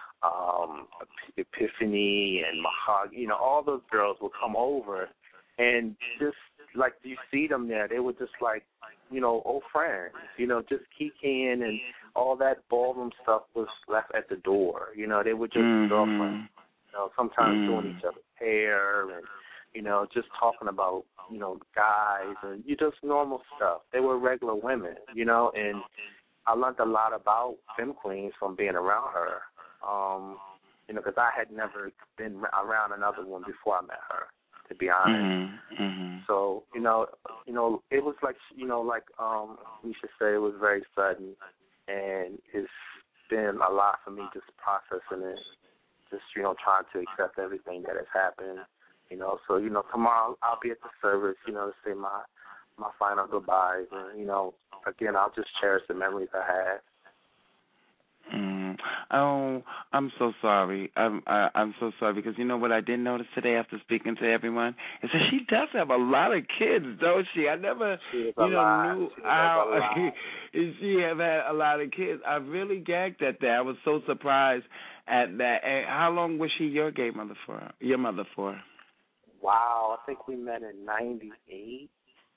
Epiphany and Mahogany, all those girls would come over, and just you see them there, they were just old friends, just kikiing, and all that ballroom stuff was left at the door. They were just girlfriends. Sometimes doing each other's hair and, just talking about, guys and just normal stuff. They were regular women, and I learned a lot about femme queens from being around her, because I had never been around another one before I met her, to be honest. Mm-hmm. So, it was we should say it was very sudden, and it's been a lot for me just processing it. Just, trying to accept everything that has happened, So, tomorrow I'll be at the service, to say my my final goodbyes, and again, I'll just cherish the memories I had. Oh, I'm so sorry. I'm so sorry because you know what I did notice today after speaking to everyone is that she does have a lot of kids, don't she? I never, knew how she have had a lot of kids. I really gagged at that. I was so surprised at that. And how long was she your gay mother for? Your mother for? Wow, I think we met in '98.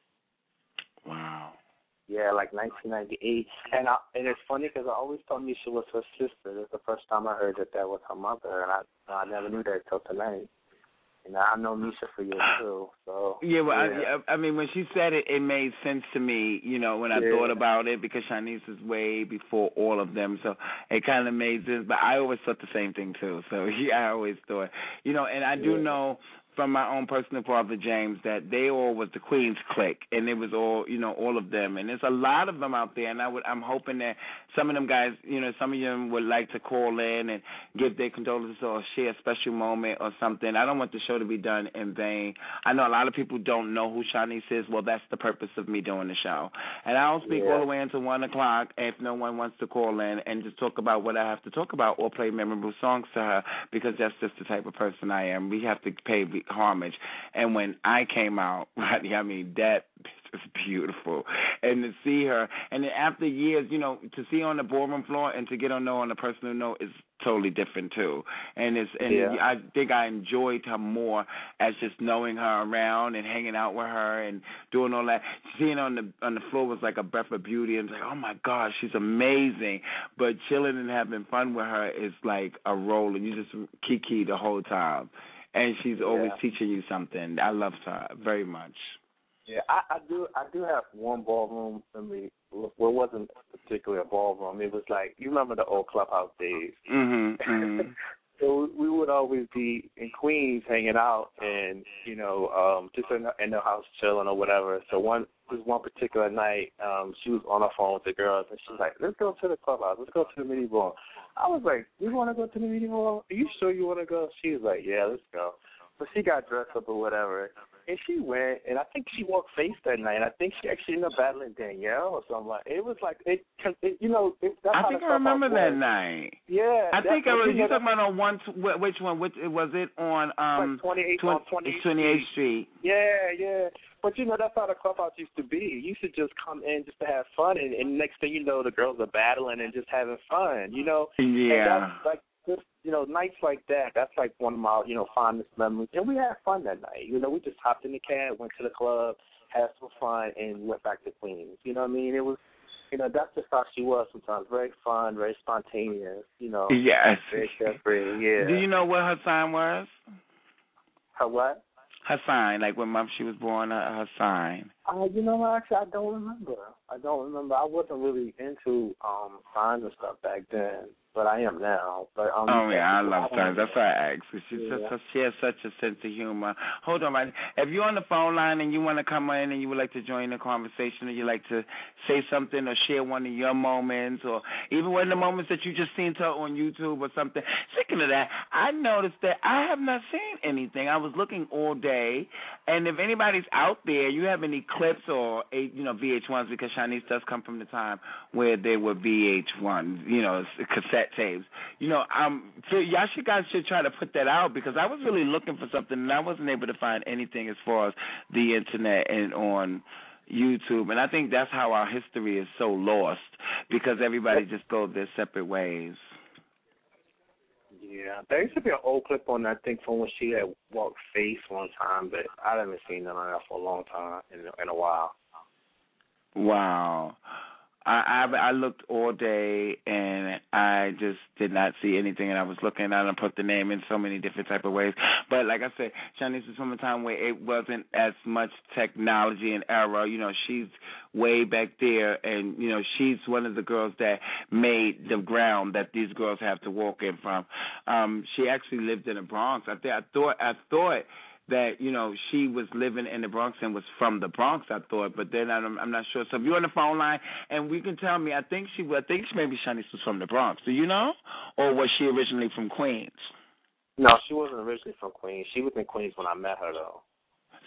Wow. Yeah, like 1998. And it's funny because I always thought Misha was her sister. That's the first time I heard that was her mother, and I never knew that until tonight. And I've known Misha for years too. So yeah, well, yeah. I mean, when she said it, it made sense to me. When I thought about it, because Shanice is way before all of them, so it kind of made sense. But I always thought the same thing too. So I always thought, and I do know from my own personal father, James, that they all was the Queens clique, and it was all, all of them. And there's a lot of them out there, and I'm hoping that some of them guys, some of them would like to call in and give their condolences or share a special moment or something. I don't want the show to be done in vain. I know a lot of people don't know who Shanice is. Well, that's the purpose of me doing the show. And I'll speak all the way until 1 o'clock if no one wants to call in and just talk about what I have to talk about or play memorable songs to her, because that's just the type of person I am. We have to pay homage. And when I came out, I mean, that is beautiful. And to see her, and then after years, to see her on the ballroom floor and to get to know on a personal note is totally different too. And I think I enjoyed her more as just knowing her around and hanging out with her and doing all that. Seeing her on the floor was like a breath of beauty, and like, oh my gosh, she's amazing. But chilling and having fun with her is like a role, and you just kiki the whole time. And she's always teaching you something. I loved her very much. Yeah, I do have one ballroom. I mean, well, it wasn't particularly a ballroom. It was like, you remember the old clubhouse days. Mm-hmm. So we would always be in Queens hanging out and, just in the house chilling or whatever. So one particular night, she was on her phone with the girls, and she was like, let's go to the clubhouse. Let's go to the mini ball. I was like, you want to go to the mini ball? Are you sure you want to go? She was like, yeah, let's go. So she got dressed up or whatever, and she went, and I think she walked face that night. I think she actually ended up battling Danielle or something. It was like, that's I think I remember that night. Yeah. I think I remember. You talking about on which one? Which was it on? Like 28th Street. Yeah. But that's how the clubhouse used to be. You should just come in just to have fun, and next thing you know, the girls are battling and just having fun. Yeah. And that's like just nights like that. That's like one of my fondest memories. And we had fun that night. We just hopped in the cab, went to the club, had some fun, and went back to Queens. You know what I mean? It was. That's just how she was sometimes. Very fun, very spontaneous. Yes. Very carefree. Yeah. Do you know what her sign was? Her what? Her sign, like what month she was born, her sign. Actually, I don't remember. I wasn't really into signs and stuff back then, but I am now. But I love signs. That's why I asked. She has such a sense of humor. Hold on, man. If you're on the phone line and you want to come in and you would like to join the conversation, or you like to say something or share one of your moments, or even one of the moments that you just seen her on YouTube or something. Speaking of that, I noticed that I have not seen anything. I was looking all day, and if anybody's out there, you have any clips or VH1s, because Shanice does come from the time where they were VH1s, cassette tapes. So y'all guys should try to put that out, because I was really looking for something and I wasn't able to find anything as far as the internet and on YouTube. And I think that's how our history is so lost, because everybody just goes their separate ways. Yeah, there used to be an old clip on, I think, from when she had walked face one time, but I haven't seen none of that for a long time, in a while. Wow. I looked all day, and I just did not see anything, and I was looking, and I put the name in so many different type of ways. But like I said, Shanice is from a time where it wasn't as much technology and era. She's way back there, and, she's one of the girls that made the ground that these girls have to walk in from. She actually lived in the Bronx. I thought that, she was living in the Bronx and was from the Bronx, I thought, but then I'm not sure. So if you're on the phone line and we can tell me, I think maybe Shanice was from the Bronx. Do you know? Or was she originally from Queens? No, she wasn't originally from Queens. She was in Queens when I met her, though.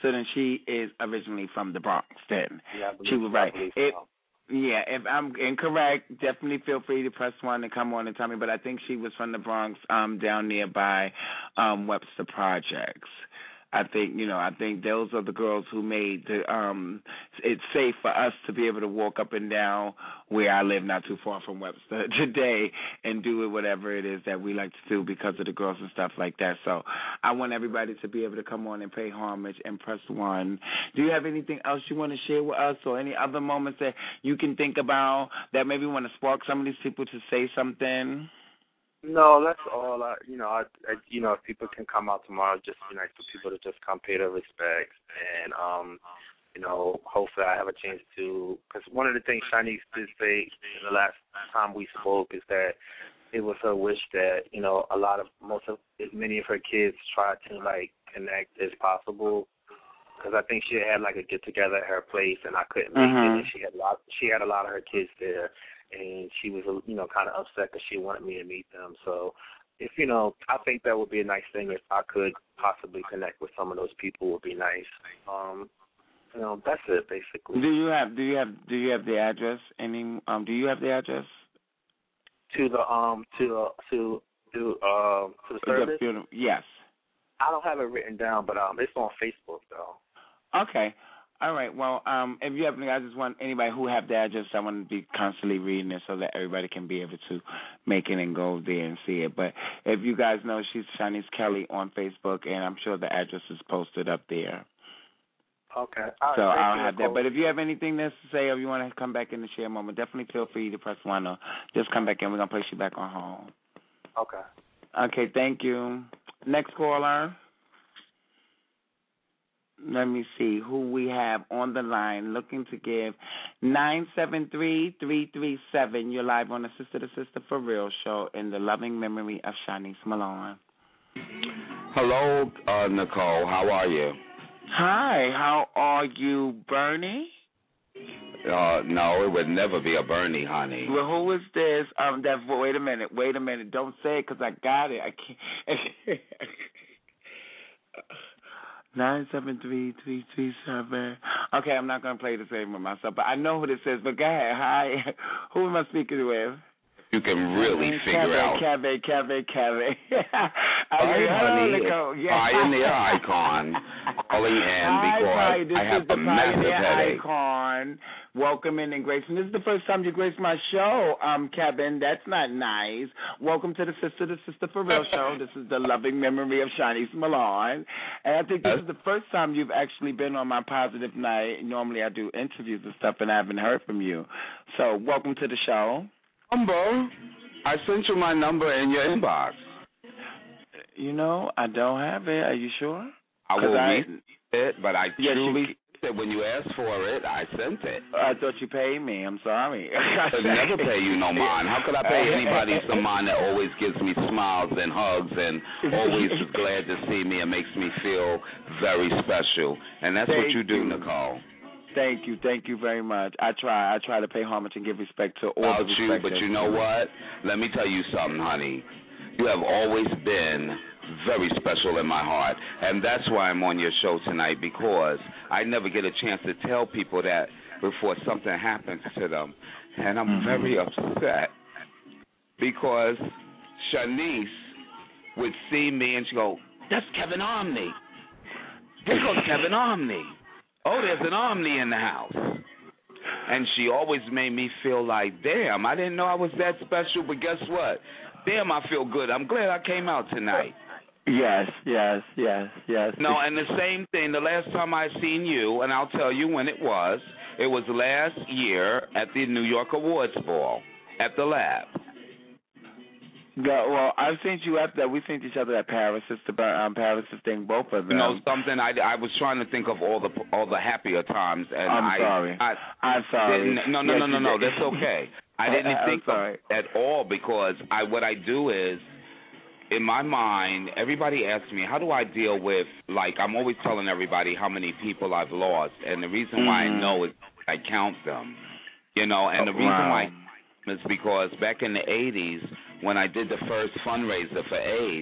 So then she is originally from the Bronx. Then Yeah, I believe, she was right. I believe If so. Yeah, if I'm incorrect, definitely feel free to press 1 and come on and tell me. But I think she was from the Bronx, down nearby Webster Projects. I think those are the girls who made it's safe for us to be able to walk up and down where I live, not too far from Webster today, and do it whatever it is that we like to do because of the girls and stuff like that. So I want everybody to be able to come on and pay homage and press 1. Do you have anything else you want to share with us, or any other moments that you can think about that maybe want to spark some of these people to say something? No, that's all. If people can come out tomorrow, just be nice for people to just come pay their respects, and hopefully I have a chance to. Because one of the things Shanice did say in the last time we spoke is that it was her wish that many of her kids try to connect as possible. Because I think she had a get together at her place, and I couldn't make it. And she had a lot of her kids there. And she was, kind of upset because she wanted me to meet them. So, I think that would be a nice thing if I could possibly connect with some of those people. Would be nice. That's it basically. Do you have the address? Do you have the address to the service? Yes. I don't have it written down, but it's on Facebook though. Okay. All right. Well, if you have, I just want anybody who have the address, I want to be constantly reading it so that everybody can be able to make it and go there and see it. But if you guys know, she's Shanice Kelly on Facebook, and I'm sure the address is posted up there. Okay. So I'll have that. But if you have anything else to say, or you want to come back in the share moment, definitely feel free to press 1 or just come back in. We're going to place you back on hold. Okay. Okay. Thank you. Next caller. Let me see who we have on the line looking to give 973-337. You're live on the Sister to Sister for Real show in the loving memory of Shanice Malone. Hello, Nicole. How are you? Hi. How are you, Bernie? No, it would never be a Bernie, honey. Well, who is this? Wait a minute. Don't say it because I got it. I can't. 973-337. Okay, I'm not going to play the same with myself, but I know who this is. But go ahead. Hi. Who am I speaking with? You can really figure out. Kevin. Hi, honey. Pioneer Icon calling in because I have a massive headache. Icon. Welcome in and grace. And this is the first time you graced my show, Kevin. That's not nice. Welcome to the Sister for Real show. This is the loving memory of Shanice Malone. And I think this is the first time you've actually been on my positive night. Normally I do interviews and stuff, and I haven't heard from you. So welcome to the show. I sent you my number in your inbox. I don't have it. Are you sure? I will read it, but I truly said when you asked for it, I sent it. I thought you paid me. I'm sorry. I never pay you no mind. How could I pay anybody some mind that always gives me smiles and hugs and always is glad to see me and makes me feel very special? And that's what you do, Nicole. Thank you very much. I try to pay homage and give respect to all the respect. But you know what? Let me tell you something, honey. You have always been very special in my heart, and that's why I'm on your show tonight, because I never get a chance to tell people that before something happens to them, and I'm very upset because Shanice would see me and she'd go, "That's Kevin Omni. There goes Kevin Omni. Oh, there's an Omni in the house." And she always made me feel like, damn, I didn't know I was that special, but guess what? Damn, I feel good. I'm glad I came out tonight. Yes. No, and the same thing, the last time I seen you, and I'll tell you when it was last year at the New York Awards Ball at the Lab. Yeah, well, I've seen you after that. We've seen each other at Paris. It's the Paris thing, both of them. You know something? I was trying to think of all the happier times, and I'm sorry. I'm sorry. No. That's okay. I didn't think of it at all because what I do is, in my mind, everybody asks me, how do I deal with, I'm always telling everybody how many people I've lost, and the reason why I know is I count them, and the reason why is because back in the 80s, when I did the first fundraiser for AIDS,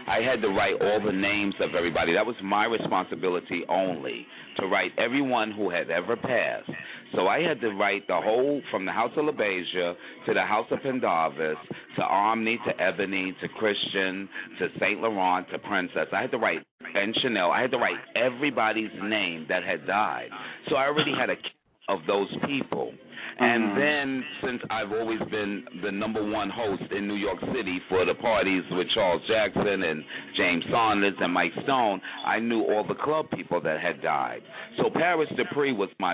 I had to write all the names of everybody. That was my responsibility only, to write everyone who had ever passed. So I had to write the whole, from the House of LaBeija to the House of Pendarvis to Omni to Ebony to Christian to Saint Laurent to Princess. I had to write, and Chanel. I had to write everybody's name that had died. So I already had a count of those people. And then, since I've always been the number one host in New York City for the parties with Charles Jackson and James Saunders and Mike Stone, I knew all the club people that had died. So Paris Dupree was my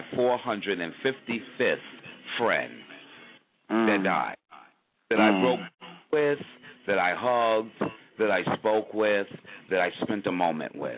455th friend that died, that I broke with, that I hugged, that I spoke with, that I spent a moment with.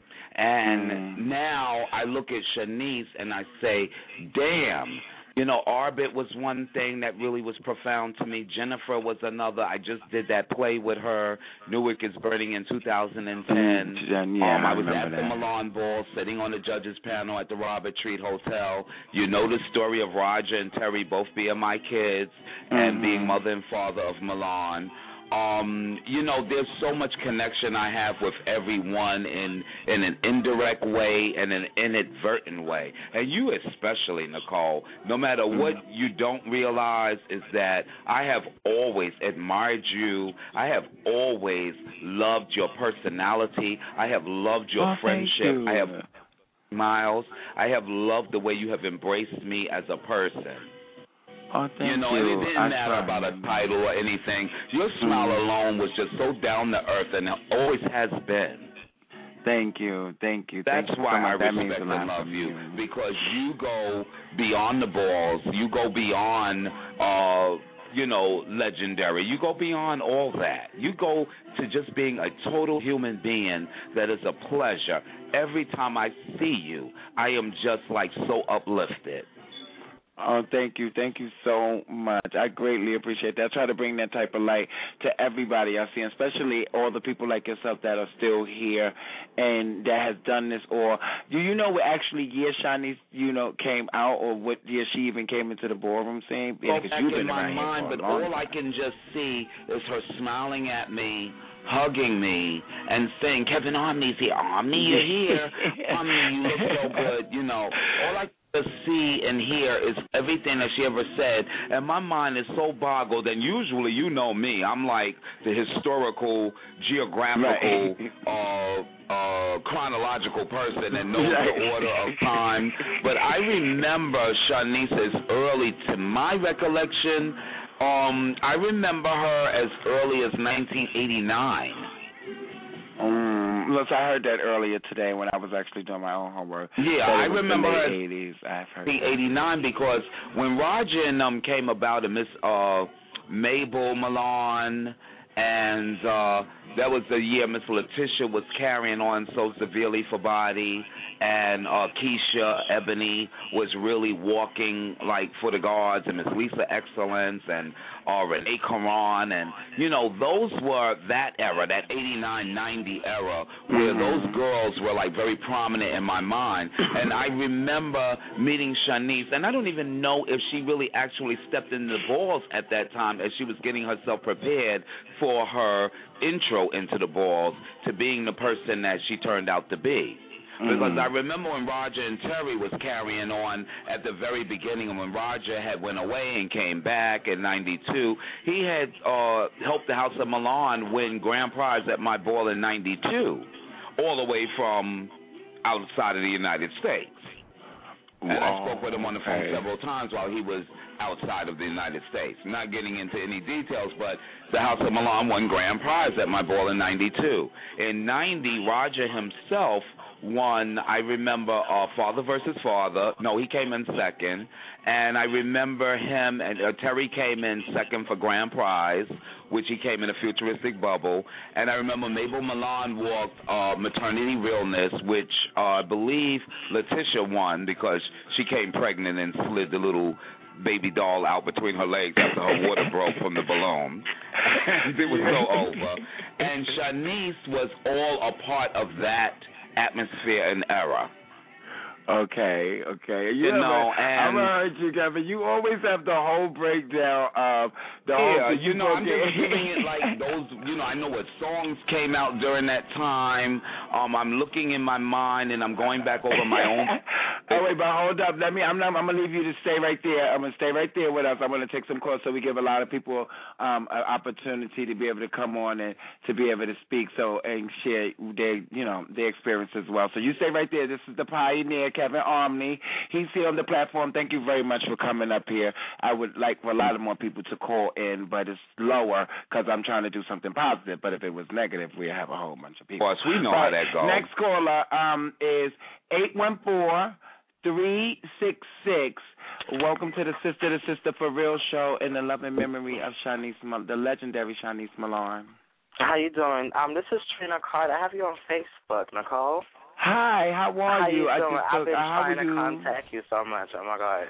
And now I look at Shanice and I say, damn. You know, Arbit was one thing that really was profound to me. Jennifer was another. I just did that play with her. Newark is Burning in 2010. I was at the Milan Ball, sitting on the judges panel at the Robert Treat Hotel. You know the story of Roger and Terry both being my kids and being mother and father of Milan. You know, there's so much connection I have with everyone in an indirect way and an inadvertent way. And you especially, Nicole, no matter what you don't realize is that I have always admired you. I have always loved your personality. I have loved your friendship. I have Miles. I have loved the way you have embraced me as a person. Oh, thank you know, and it didn't matter about a title or anything. Your smile alone was just so down to earth, and it always has been. Thank you. That's why I respect and love you, because you go beyond the balls. You go beyond, you know, legendary. You go beyond all that. You go to just being a total human being that is a pleasure. Every time I see you, I am just like so uplifted. Oh, thank you so much. I greatly appreciate that. I try to bring that type of light to everybody I see, especially all the people like yourself that are still here and that has done this. Or do you know what actually year Shanice, you know, came out, or what year she even came into the ballroom scene? Well, back in my mind, but all I can just see is her smiling at me, hugging me, and saying, Kevin Omni's here. Omni, you're here. Omni, you look so good. You know, all I see and hear is everything that she ever said, and my mind is so boggled. And usually, you know me, I'm like the historical, geographical, chronological person that knows the order of time. But I remember Shanice as early, to my recollection, I remember her as early as 1989. Look, I heard that earlier today when I was actually doing my own homework. Yeah, I remember her in the 80s. I've heard 89 because when Roger and came about, and Miss Mabel Milan, and that was the year Miss Letitia was carrying on so severely for Body, and Keisha Ebony was really walking like for the gods, and Miss Lisa Excellence, and Renee Caron, and you know, those were that era, that 89-90 era, where those girls were like very prominent in my mind. And I remember meeting Shanice, and I don't even know if she really actually stepped in the balls at that time, as she was getting herself prepared for her intro into the balls to being the person that she turned out to be. Because I remember when Roger and Terry was carrying on at the very beginning, and when Roger had went away and came back in 92, he had helped the House of Milan win grand prize at my ball in 92, all the way from outside of the United States. And I spoke with him on the phone several times while he was outside of the United States. Not getting into any details, but the House of Milan won grand prize at my ball in 92. In 90, Roger himself won, I remember, Father versus Father. No, he came in second. And I remember him, and Terry came in second for grand prize, which he came in a futuristic bubble. And I remember Mabel Milan walked Maternity Realness, which I believe Letitia won because she came pregnant and slid the little baby doll out between her legs after her water broke from the balloon. And it was so over. And Shanice was all a part of that atmosphere and era. Okay. You know, and I'm heard you, Kevin. You always have the whole breakdown of the whole. You know, I'm just giving it like those I know what songs came out during that time. I'm looking in my mind and I'm going back over my own. Oh wait, but hold up. I'm gonna leave you to stay right there. I'm gonna stay right there with us. I'm gonna take some calls so we give a lot of people an opportunity to be able to come on and to be able to speak and share their experience as well. So you stay right there. This is the pioneer, Kevin Omni. He's here on the platform. Thank you very much for coming up here. I would like for a lot of more people to call in, but it's lower because I'm trying to do something positive. But if it was negative, we have a whole bunch of people. Of course, we know how that goes. Next caller is 814-366. Welcome to the Sister for Real show in the loving memory of the legendary Shanice Malone. How you doing? This is Trina Carter. I have you on Facebook, Nicole. Hi, how are you? I've been trying to contact you so much. Oh my God.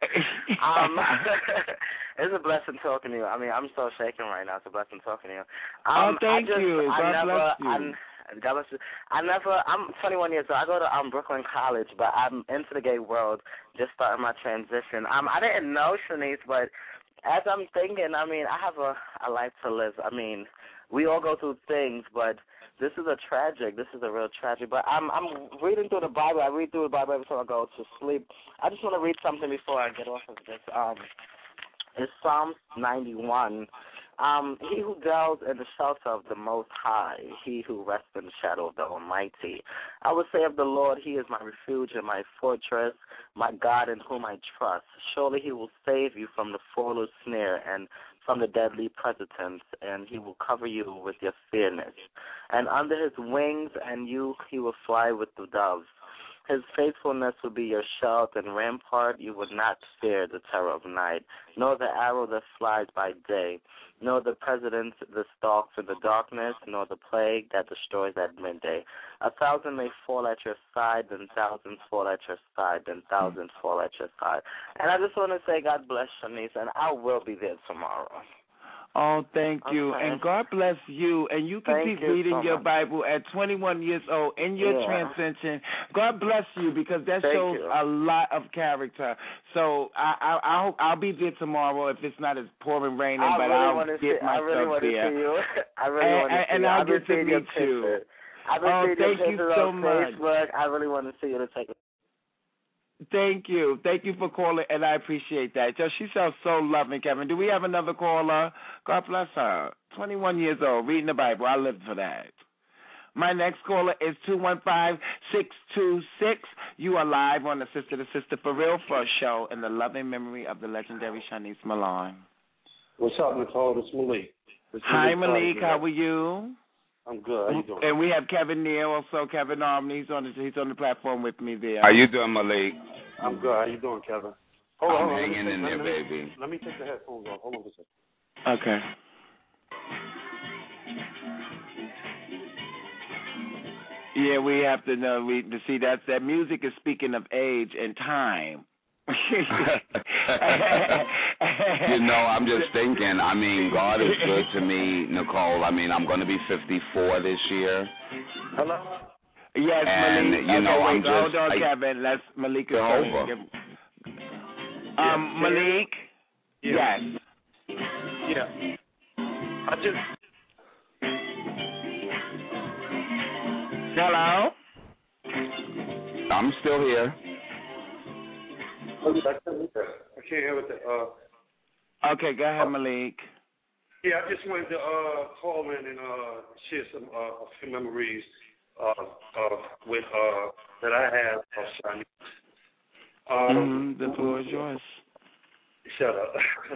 It's a blessing talking to you. I mean, I'm so shaking right now. It's a blessing talking to you. Thank you. God bless you. God bless you. I'm 21 years old. I go to Brooklyn College, but I'm into the gay world, just starting my transition. I didn't know, Shanice, but as I'm thinking, I mean, I have a life to live. I mean, we all go through things, but this is a real tragic. But I'm reading through the Bible. I read through the Bible every time I go to sleep. I just want to read something before I get off of this. It's Psalm 91. He who dwells in the shelter of the Most High, he who rests in the shadow of the Almighty. I will say of the Lord, he is my refuge and my fortress, my God in whom I trust. Surely he will save you from the foul's snare and from the deadly pestilence, and he will cover you with your fearness. And under his wings he will fly with the doves. His faithfulness will be your shelter and rampart. You would not fear the terror of night, nor the arrow that flies by day, nor the pestilence that stalks in the darkness, nor the plague that destroys at midday. 1,000 may fall at your side, then thousands fall at your side, then thousands fall at your side. And I just want to say God bless Shanice, and I will be there tomorrow. Oh, thank you. Okay. And God bless you. And you can keep reading your Bible at 21 years old in your transition. God bless you, because that shows a lot of character. So I hope I'll be there tomorrow if it's not as pouring raining, but I'll get myself there. I really want to see you. And I'll get to meet you. I've been seeing thank you so much. Facebook. I really want to see you to take a Thank you. Thank you for calling, and I appreciate that. She sounds so loving, Kevin. Do we have another caller? God bless her. 21 years old, reading the Bible. I live for that. My next caller is 215-626. You are live on the Sister for Real First show in the loving memory of the legendary Shanice Malone. What's up, Nicole? It's Malik. Hi, Malik. How are you? I'm good. How you doing? And we have Kevin Neal, also Kevin Omni. He's on the platform with me there. How you doing, Malik? I'm good. How you doing, Kevin? I'm hanging in there, baby. Let me take the headphones off. Hold on a second. Okay. Yeah, we have to know. To see that music is speaking of age and time. I'm just thinking, I mean, God is good to me, Nicole. I mean, I'm going to be 54 this year. Hello? Yes, and, Malik. I'm just... Hold on, Kevin. Let's Malik. Malik? Yeah. Yes. Yeah. Hello? I'm still here. I can't hear what Okay, go ahead, Malik. Yeah, I just wanted to call in and share some a few memories with that I have of Shanice. The floor is yours. Shut up.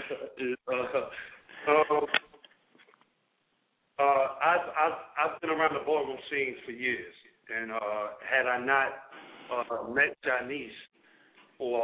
I've been around the ballroom scene for years, and had I not met Shanice, or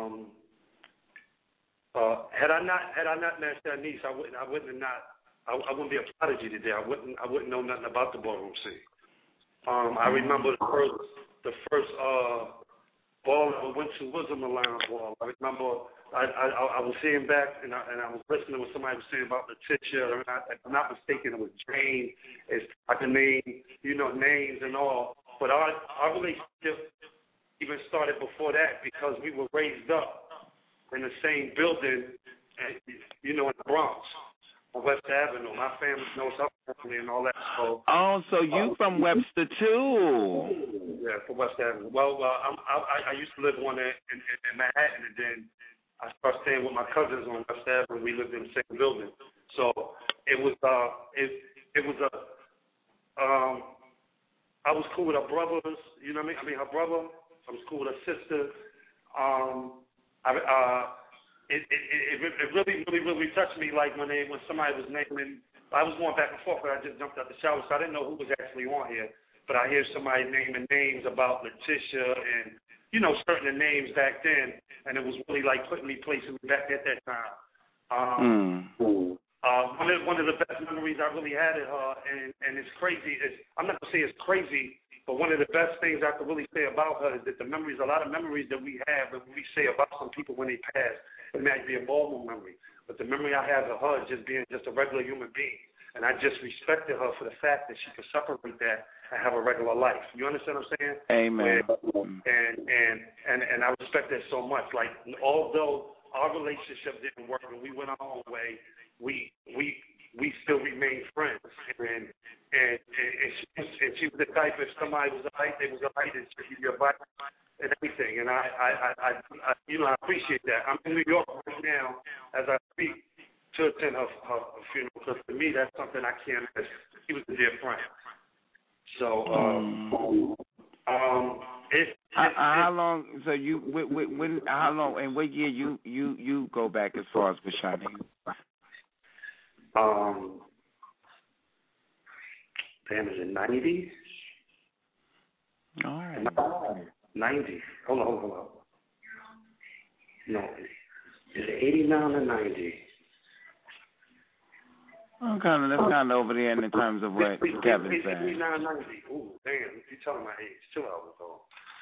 had I not met Shanice, I wouldn't be a prodigy today. I wouldn't know nothing about the ballroom scene. I remember the first ball I went to was a Milan ball. I remember I was seeing back and I was listening to what somebody was saying about Letitia. If I'm not mistaken, it was Jane. It's like the name, names and all. But our relationship even started before that, because we were raised up in the same building, in the Bronx. on West Avenue. My family knows her family and all that. So you from Webster too? Yeah, from West Avenue. Well, I used to live on there in Manhattan, and then I started staying with my cousins on West Avenue. We lived in the same building, so it was I was cool with her brothers. You know what I mean? Her brother. I was cool with her sister. It really touched me, like when somebody was naming. I was going back and forth, but I just jumped out the shower, so I didn't know who was actually on here. But I hear somebody naming names about Letitia and, you know, certain names back then, and it was really like placing me back at that time. One of the best memories I really had of her, and it's crazy. I'm not gonna say it's crazy, but one of the best things I could really say about her is that a lot of memories that we have, and we say about some people when they pass, it might be a normal memory, but the memory I have of her is just being just a regular human being, and I just respected her for the fact that she could separate that and have a regular life. You understand what I'm saying? Amen. And I respect that so much. Like, although our relationship didn't work and we went our own way, we still remain friends. And she was the type, if somebody was right, they was right, and she'd give you advice and everything. And I appreciate that. I'm in New York right now as I speak to attend her funeral, because to me that's something I can't miss. She was a dear friend. So how long? So you when? How long? And what year you go back as far as Bashani? Damn, is it 90? All right. 90. Hold on. No, is it 89 or 90? That's kind of over there in terms of what Kevin's saying. 89, 90. Ooh, damn, you telling my age. 2 hours old.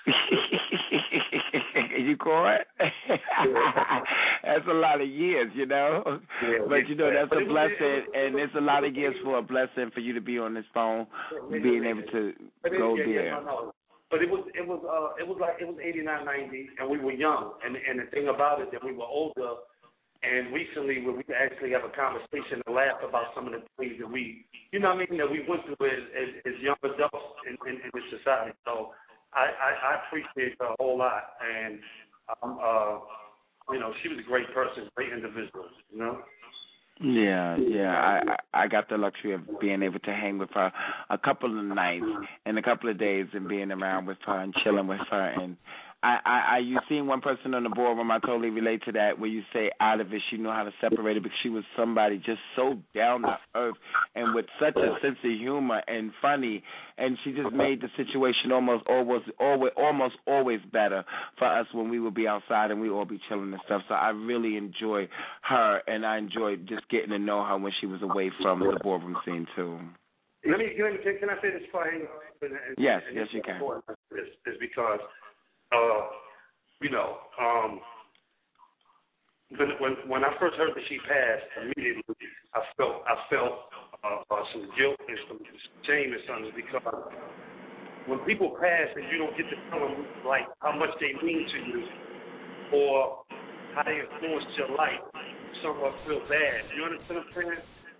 You caught? That's a lot of years, you know. Yeah, but you know that's a blessing, and it's a lot of years for a blessing for you to be on this phone, being able to go there. But it was 89, 90, and we were young, and the thing about it that we were older. And recently, we could actually have a conversation and laugh about some of the things that we, you know what I mean, that we went through as young adults in this society. So I appreciate her a whole lot. And, you know, she was a great person, great individual, you know? Yeah. I got the luxury of being able to hang with her a couple of nights and a couple of days and being around with her and chilling with her. And you seen one person on the boardroom, I totally relate to that, where you say out of it she knew how to separate it, because she was somebody just so down to earth and with such a sense of humor and funny, and she just made the situation almost always better for us when we would be outside and we all be chilling and stuff. So I really enjoy her, and I enjoyed just getting to know her when she was away from the boardroom scene too. Can I say this for you? Yes, you can. Is because you know, when I first heard that she passed, immediately I felt some guilt and some shame and something, because when people pass and you don't get to tell them like how much they mean to you or how they influenced your life, you somewhat feel bad. You understand what I'm saying?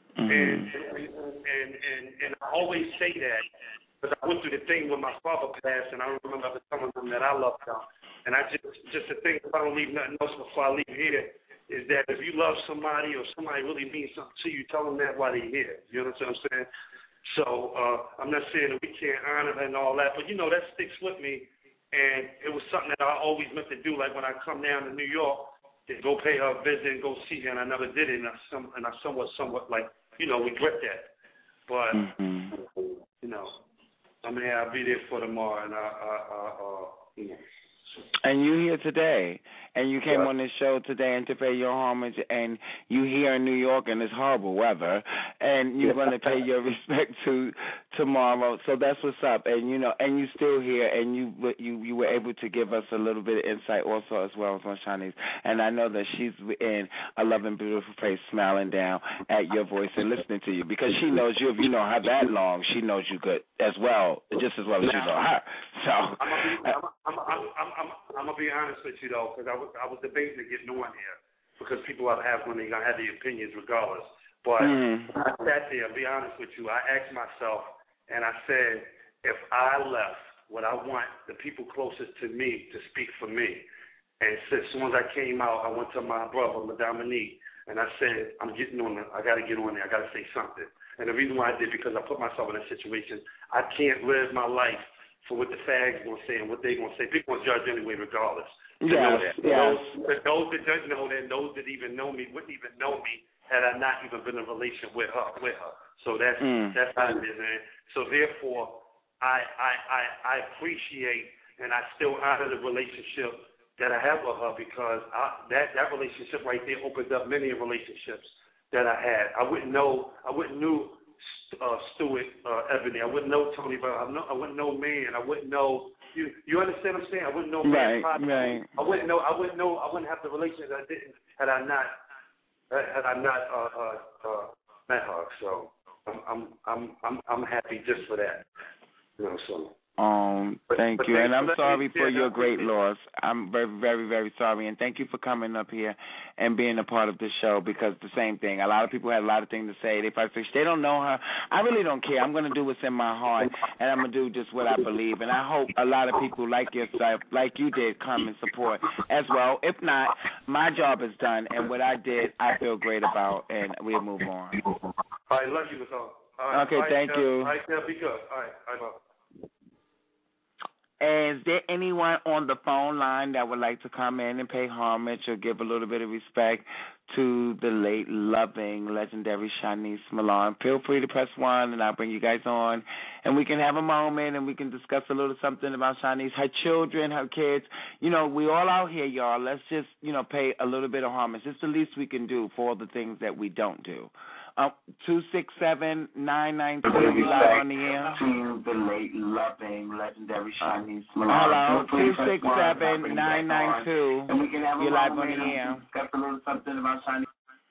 Mm-hmm. And I always say that. Because I went through the thing when my father passed, and I remember telling them that I loved him. And I just to think, if I don't leave nothing else before I leave here, is that if you love somebody or somebody really means something to you, tell them that while they're here. You know what I'm saying? So I'm not saying that we can't honor her and all that, but, you know, that sticks with me. And it was something that I always meant to do, like when I come down to New York, to go pay her a visit and go see her, and I never did it, and I somewhat like, you know, regret that. But, you know, I mean, I'll be there for tomorrow, and you know. And you here today, and you came on this show today and to pay your homage, and you here in New York, and it's horrible weather, and you're going to pay your respect to tomorrow. So that's what's up, and you know, and you still here, and you were able to give us a little bit of insight also as well as on Shanice. And I know that she's in a loving, beautiful place, smiling down at your voice and listening to you, because she knows you. If you know her that long, she knows you good as well, just as well as you know her. So I'm gonna be honest with you though, because I was debating to get no one here, because people have when they're gonna have the opinions regardless. But when I sat there, I'll be honest with you, I asked myself, and I said, if I left, would I want the people closest to me to speak for me? And so as soon as I came out, I went to my brother, Dominique, and I said, I got to get on there. I got to say something. And the reason why I did, because I put myself in a situation, I can't live my life for what the fags going to say and what they going to say. People going to judge anyway regardless. Yes, yes. Those that don't know that, and those that even know me, wouldn't even know me had I not even been in a relation with her. So that's how it is, man. So therefore, I appreciate and I still honor the relationship that I have with her, because that relationship right there opened up many relationships that I had. I wouldn't know Stuart Ebony. I wouldn't know Tony Brown. I wouldn't know Man. I wouldn't know you. You understand what I'm saying? I wouldn't know Man. Right. I wouldn't have the relationship I didn't had I not met her. So I'm happy just for that. You know, so. Thank you, and I'm sorry for your great loss. I'm very, very, very sorry, and thank you for coming up here and being a part of the show, because the same thing. A lot of people had a lot of things to say. They don't know her. I really don't care. I'm going to do what's in my heart, and I'm going to do just what I believe, and I hope a lot of people like yourself, like you did, come and support as well. If not, my job is done, and what I did, I feel great about, and we'll move on. All right, love you, Nicole. Okay, thank you. All right, be good. All right, bye. Is there anyone on the phone line that would like to come in and pay homage or give a little bit of respect to the late, loving, legendary Shanice Malone? Feel free to press 1, and I'll bring you guys on, and we can have a moment, and we can discuss a little something about Shanice, her children, her kids. You know, we all out here, y'all. Let's just, pay a little bit of homage. It's the least we can do for all the things that we don't do. 267-992, you live on the air. To the late, loving, legendary Shanice Malone. Hello, 267-992, you live on the air. Got a little something about Shanice.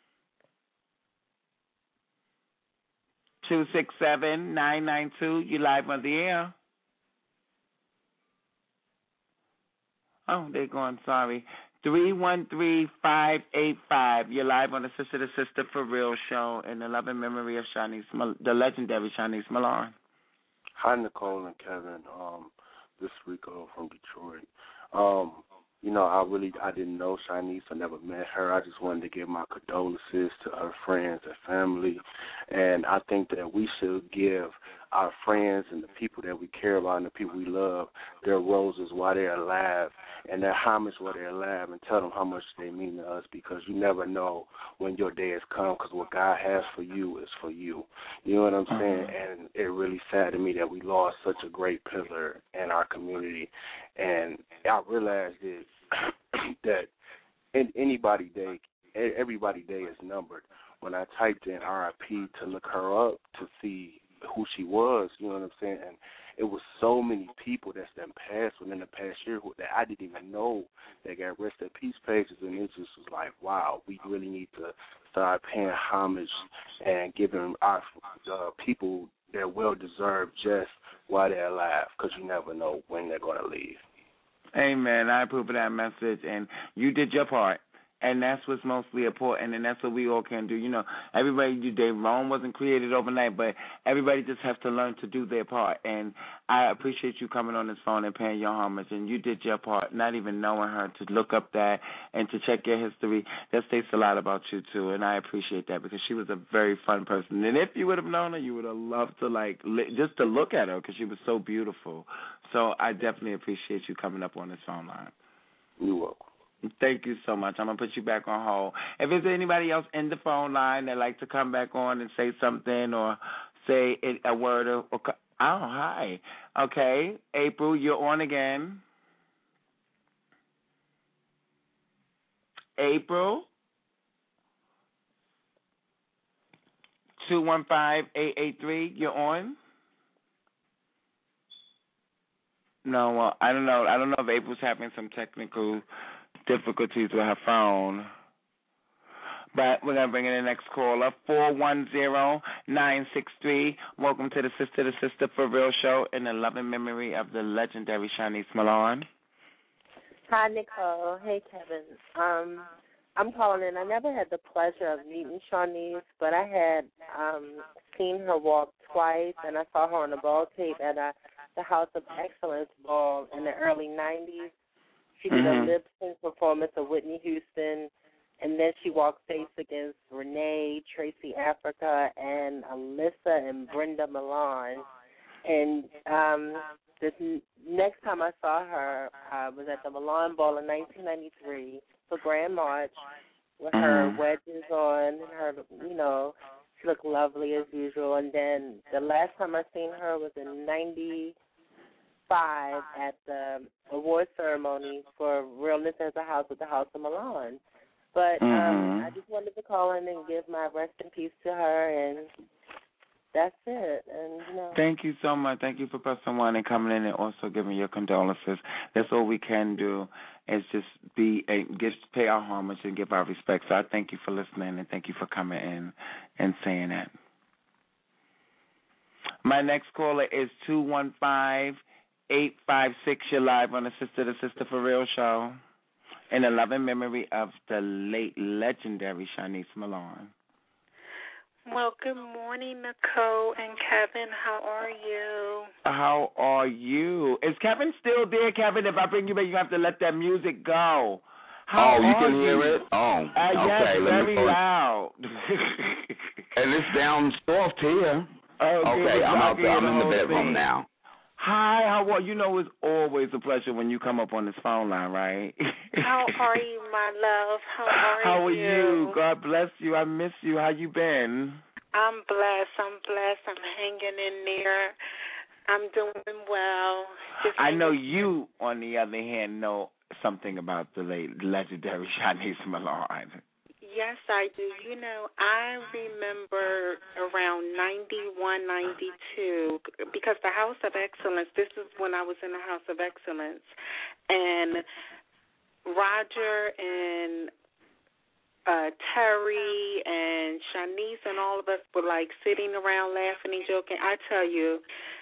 267-992, you live on the air. Oh, they're going, sorry. 313-585. You're live on the Sister to Sister for Real show in the loving memory of the legendary Shanice Malone. Hi, Nicole and Kevin. This is Rico from Detroit. I didn't know Shanice. I never met her. I just wanted to give my condolences to her friends and family. And I think that we should give our friends and the people that we care about and the people we love their roses while they're alive, and their homage while they're alive, and tell them how much they mean to us, because you never know when your day has come, because what God has for you is for you. You know what I'm saying? And it really saddened me that we lost such a great pillar in our community. And I realized that everybody's day is numbered. When I typed in RIP to look her up to see who she was, you know what I'm saying? And it was so many people that's been passed within the past year that I didn't even know that got rest in peace pages, and it just was like, wow, we really need to start paying homage and giving our people their well-deserved just while they're alive, because you never know when they're going to leave. Amen. I approve of that message, and you did your part. And that's what's mostly important, and that's what we all can do. Rome wasn't created overnight, but everybody just has to learn to do their part. And I appreciate you coming on this phone and paying your homage, and you did your part, not even knowing her, to look up that and to check your history. That states a lot about you, too, and I appreciate that, because she was a very fun person. And if you would have known her, you would have loved to, just to look at her, because she was so beautiful. So I definitely appreciate you coming up on this phone line. You're welcome. Thank you so much. I'm going to put you back on hold. If there's anybody else in the phone line that like to come back on and say something or say a word or hi. Okay. April, you're on again. April? 215-883, you're on? No, I don't know. I don't know if April's having some technical difficulties with her phone. But we're going to bring in the next caller, 410-963. Welcome to the Sister for Real show in the loving memory of the legendary Shanice Malone. Hi, Nicole. Hey, Kevin. I'm calling in. I never had the pleasure of meeting Shawnee's, but I had seen her walk twice, and I saw her on the ball tape at the House of Excellence ball in the early 90s. She did a lip sync performance of Whitney Houston, and then she walked face against Renee, Tracy Africa, and Alyssa and Brenda Milan. And this next time I saw her was at the Milan Ball in 1993 for Grand March with her wedges on and her, she looked lovely as usual. And then the last time I seen her was in 95 at the award ceremony for Realness as a House at the House of Milan. But I just wanted to call in and give my rest in peace to her, and that's it. And Thank you so much. Thank you for pressing one and coming in and also giving your condolences. That's all we can do is just pay our homage and give our respect. So I thank you for listening and thank you for coming in and saying that. My next caller is 215-856. You're live on the Sister to Sister for Real show in the loving memory of the late legendary Shanice Malone. Well, good morning, Nicole and Kevin. How are you? How are you? Is Kevin still there, Kevin? If I bring you back, you have to let that music go. How you can are hear it? Oh, okay. Yes, very loud. And it's down soft here. Okay, I'm in the bedroom now. Hi, how are you? It's always a pleasure when you come up on this phone line, right? How are you, my love? How are you? God bless you. I miss you. How you been? I'm blessed. I'm hanging in there. I'm doing well. I know you, on the other hand, know something about the late legendary Shanice Malone. Yes, I do. I remember around 91, 92, because the House of Excellence, this is when I was in the House of Excellence, and Roger and Terry and Shanice and all of us were like sitting around laughing and joking. I tell you,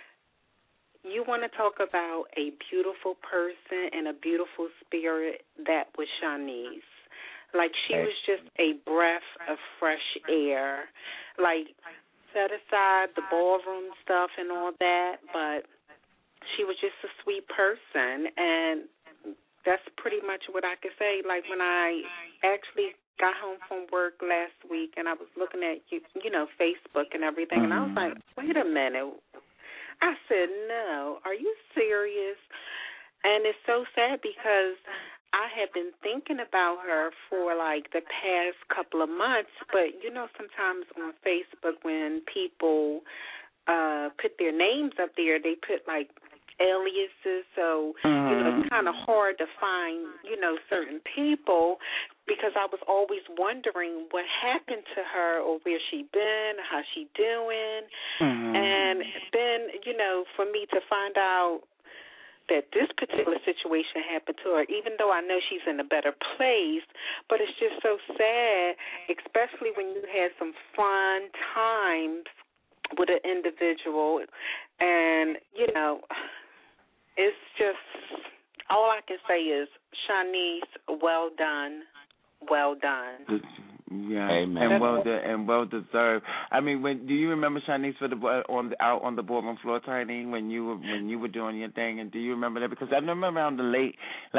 you want to talk about a beautiful person and a beautiful spirit, that was Shanice. Like, she was just a breath of fresh air. Like, set aside the ballroom stuff and all that, but she was just a sweet person, and that's pretty much what I could say. Like, when I actually got home from work last week, and I was looking at, Facebook and everything, and I was like, wait a minute. I said, no, are you serious? And it's so sad because I have been thinking about her for like the past couple of months, but sometimes on Facebook when people put their names up there, they put like aliases, so it's kind of hard to find certain people, because I was always wondering what happened to her or where she been, how she doing, and then for me to find out that this particular situation happened to her, even though I know she's in a better place, but it's just so sad, especially when you had some fun times with an individual, and, it's just, all I can say is, Shanice, well done, well done. Yeah, Amen. and well deserved. I mean, do you remember Shanice out on the ballroom floor, Tiny, when you were doing your thing? And do you remember that? Because I remember around the late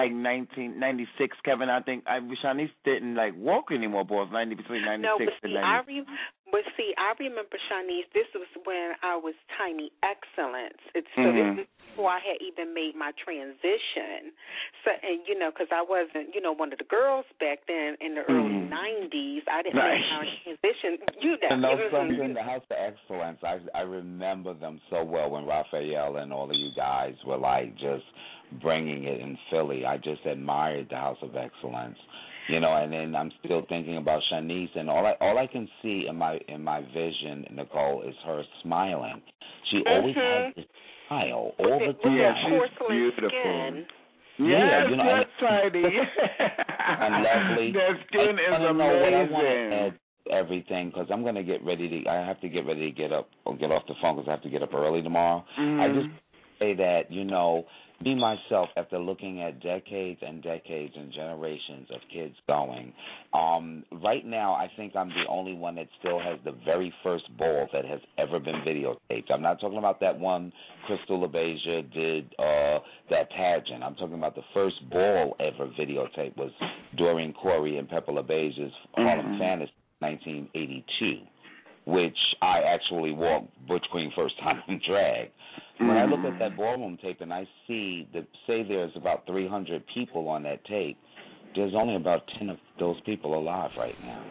1996, Kevin. I think Shanice didn't walk anymore balls. Between 96 and 90. I remember Shanice. This was when I was Tiny Excellence. This was before I had even made my transition. So, and because I wasn't, one of the girls back then in the early 90s. I didn't make my transition. In the House of Excellence, I remember them so well when Raphael and all of you guys were just bringing it in Philly. I just admired the House of Excellence. And then I'm still thinking about Shanice, and all I can see in my vision, Nicole, is her smiling. She always has this smile all the time. Yeah, she's beautiful. Skin. Yes, Tiny. And lovely. Their skin is amazing. I want to add everything, because I'm going to get ready to. I have to get ready to get up or get off the phone because I have to get up early tomorrow. say that, me myself, after looking at decades and decades and generations of kids going, right now I think I'm the only one that still has the very first ball that has ever been videotaped. I'm not talking about that one Crystal LaBeija did, that pageant. I'm talking about the first ball ever videotaped was Doreen Corey and Pepper LaBeijah's Harlem Fantasy, 1982, which I actually walked Butch Queen first time in drag. When I look at that ballroom tape and I see say there's about 300 people on that tape, there's only about 10 of those people alive right now.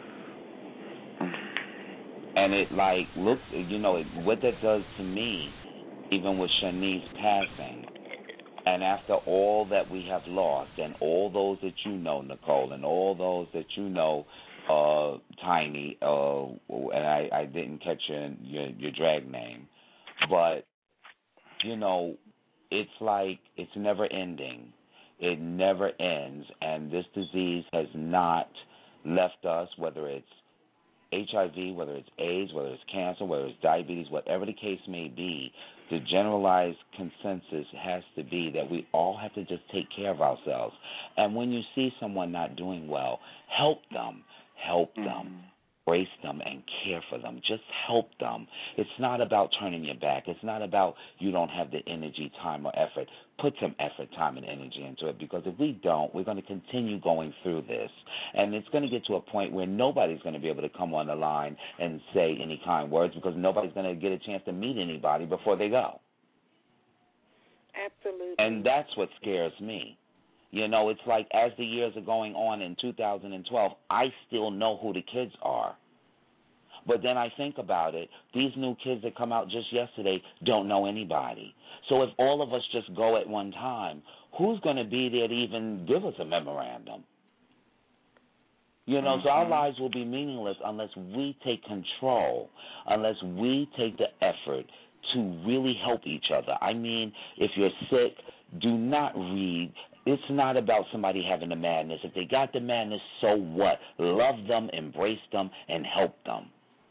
And it looks, what that does to me, even with Shanice passing, and after all that we have lost, and all those that you know, Nicole, and all those that you know, Tiny, and I didn't catch your drag name, but it's like it's never ending. It never ends, and this disease has not left us, whether it's HIV, whether it's AIDS, whether it's cancer, whether it's diabetes, whatever the case may be. The generalized consensus has to be that we all have to just take care of ourselves. And when you see someone not doing well, help them. Embrace them and care for them. Just help them. It's not about turning your back. It's not about you don't have the energy, time, or effort. Put some effort, time, and energy into it, because if we don't, we're going to continue going through this. And it's going to get to a point where nobody's going to be able to come on the line and say any kind words, because nobody's going to get a chance to meet anybody before they go. Absolutely. And that's what scares me. It's like as the years are going on in 2012, I still know who the kids are. But then I think about it, these new kids that come out just yesterday don't know anybody. So if all of us just go at one time, who's going to be there to even give us a memorandum? So our lives will be meaningless unless we take control, unless we take the effort to really help each other. I mean, if you're sick, do not read. It's not about somebody having the madness. If they got the madness, so what? Love them, embrace them, and help them.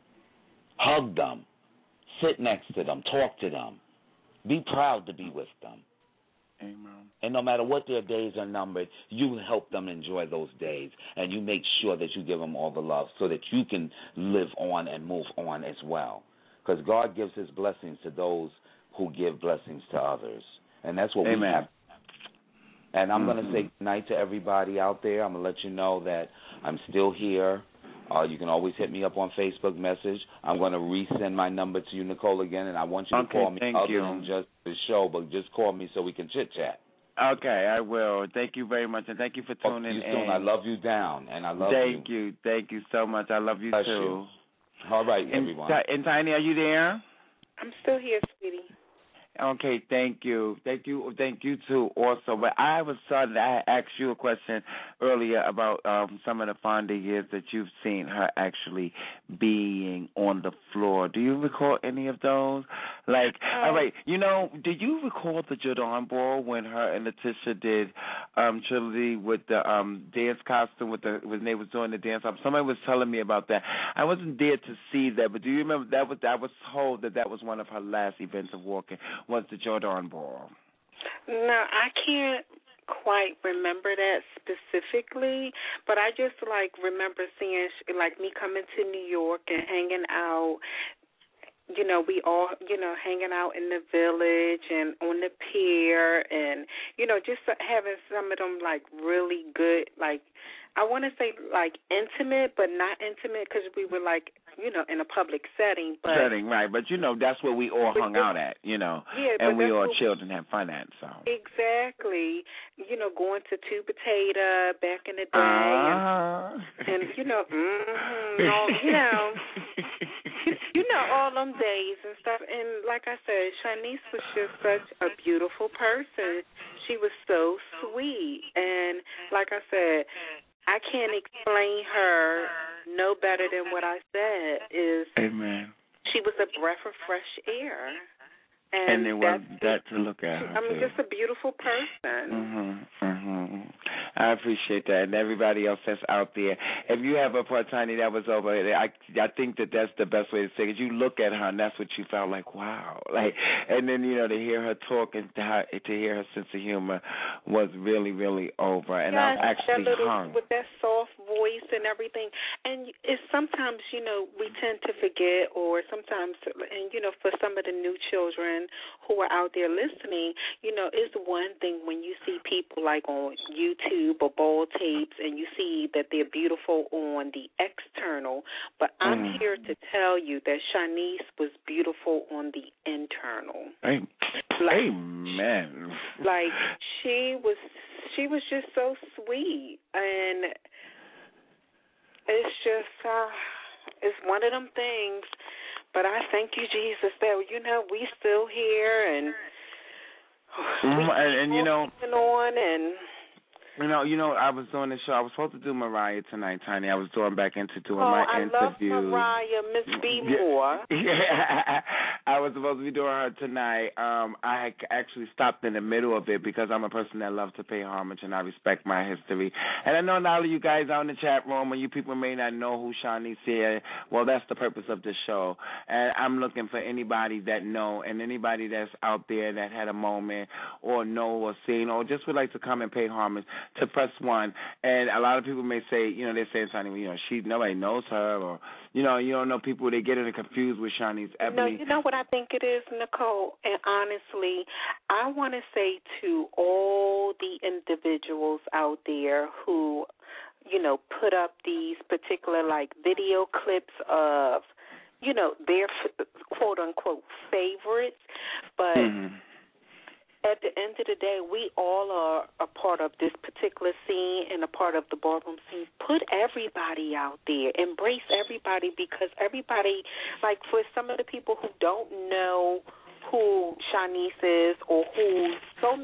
Hug them. Sit next to them. Talk to them. Be proud to be with them. Amen. And no matter what their days are numbered, you help them enjoy those days, and you make sure that you give them all the love so that you can live on and move on as well. Because God gives his blessings to those who give blessings to others. And that's what we have. And I'm going to say good night to everybody out there. I'm going to let you know that I'm still here. You can always hit me up on Facebook message. I'm going to resend my number to you, Nicole, again, and I want you to call me than just the show, but just call me so we can chit-chat. Okay, I will. Thank you very much, and thank you for tuning in. Soon. I love you down, and I love you. Thank you so much. I love you, Bless too. You. All right, everyone. And Tiny, are you there? I'm still here, sweetie. Okay, thank you too. Also, but I asked you a question earlier about some of the fonder years that you've seen her actually being on the floor. Do you recall any of those? All right, did you recall the Jordan Ball when her and Letitia did Trilogy with the dance costume when they was doing the dance? Somebody was telling me about that. I wasn't there to see that, but do you remember that was told that was one of her last events of walking? Was the Jordan Ball? No, I can't quite remember that specifically, but I just remember seeing me coming to New York and hanging out. We all, hanging out in the village and on the pier and, just having some of them, really good, I want to say, intimate, but not intimate because we were, in a public setting. Right. But, that's where we all hung out at, Yeah, and we all chilled and had fun at, so. Exactly. Going to Two Potato back in the day. And all them days and stuff. And like I said, Shanice was just such a beautiful person. She was so sweet. And like I said, I can't explain her no better than what I said is Amen. She was a breath of fresh air. And it was that to look at her. I mean, just a beautiful person. I appreciate that, and everybody else that's out there. If you have a part, Tiny, that was over, I think that's the best way to say it. You look at her, and that's what you felt like, wow. Like, and then, to hear her talk and to hear her sense of humor was really, really over. And yes, I'm actually hung. With that soft voice and everything. And it's sometimes, we tend to forget, or sometimes, and, for some of the new children who are out there listening, it's one thing when you see people like on YouTube or ball tapes and you see that they're beautiful on the external, but I'm here to tell you that Shanice was beautiful on the internal. Amen. Like she was just so sweet, and it's just it's one of them things. But I thank you, Jesus, that we still here and on and. I was doing the show. I was supposed to do Mariah tonight, Tiny. I was going back into doing my interview. I love Mariah, Miss B. Moore. Yeah, I was supposed to be doing her tonight. I had actually stopped in the middle of it because I'm a person that loves to pay homage and I respect my history. And I know a lot of you guys out in the chat room and you people may not know who Shanice is. Well, that's the purpose of this show. And I'm looking for anybody that know and anybody that's out there that had a moment or know or seen or just would like to come and pay homage to press 1. And a lot of people may say, they're saying something, nobody knows her, or, you don't know people, they get confused with Shanice Ebony. No, you know what I think it is, Nicole? And honestly, I want to say to all the individuals out there who, put up these particular, video clips of, their quote-unquote favorites, but... At the end of the day, we all are a part of this particular scene and a part of the ballroom scene. Put everybody out there. Embrace everybody because everybody, for some of the people who don't know who Shanice is or who, so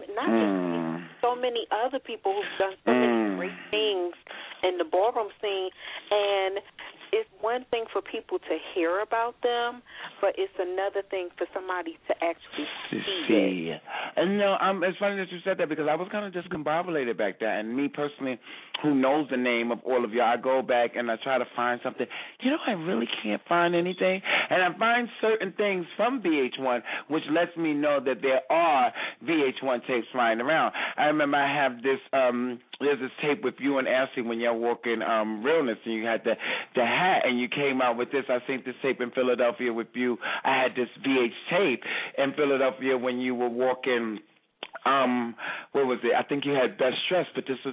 many other people who've done so many great things in the ballroom scene, and it's one thing for people to hear about them, but it's another thing for somebody to actually see it. And it's funny that you said that because I was kind of discombobulated back there. And me personally, who knows the name of all of y'all, I go back and I try to find something. I really can't find anything. And I find certain things from VH1, which lets me know that there are VH1 tapes flying around. I remember I have this, there's this tape with you and Ashley when y'all walking Realness, and you had the hat, and you came out with this. I seen this tape in Philadelphia with you. I had this VH tape in Philadelphia when you were walking. What was it? I think you had Best Dressed, but this was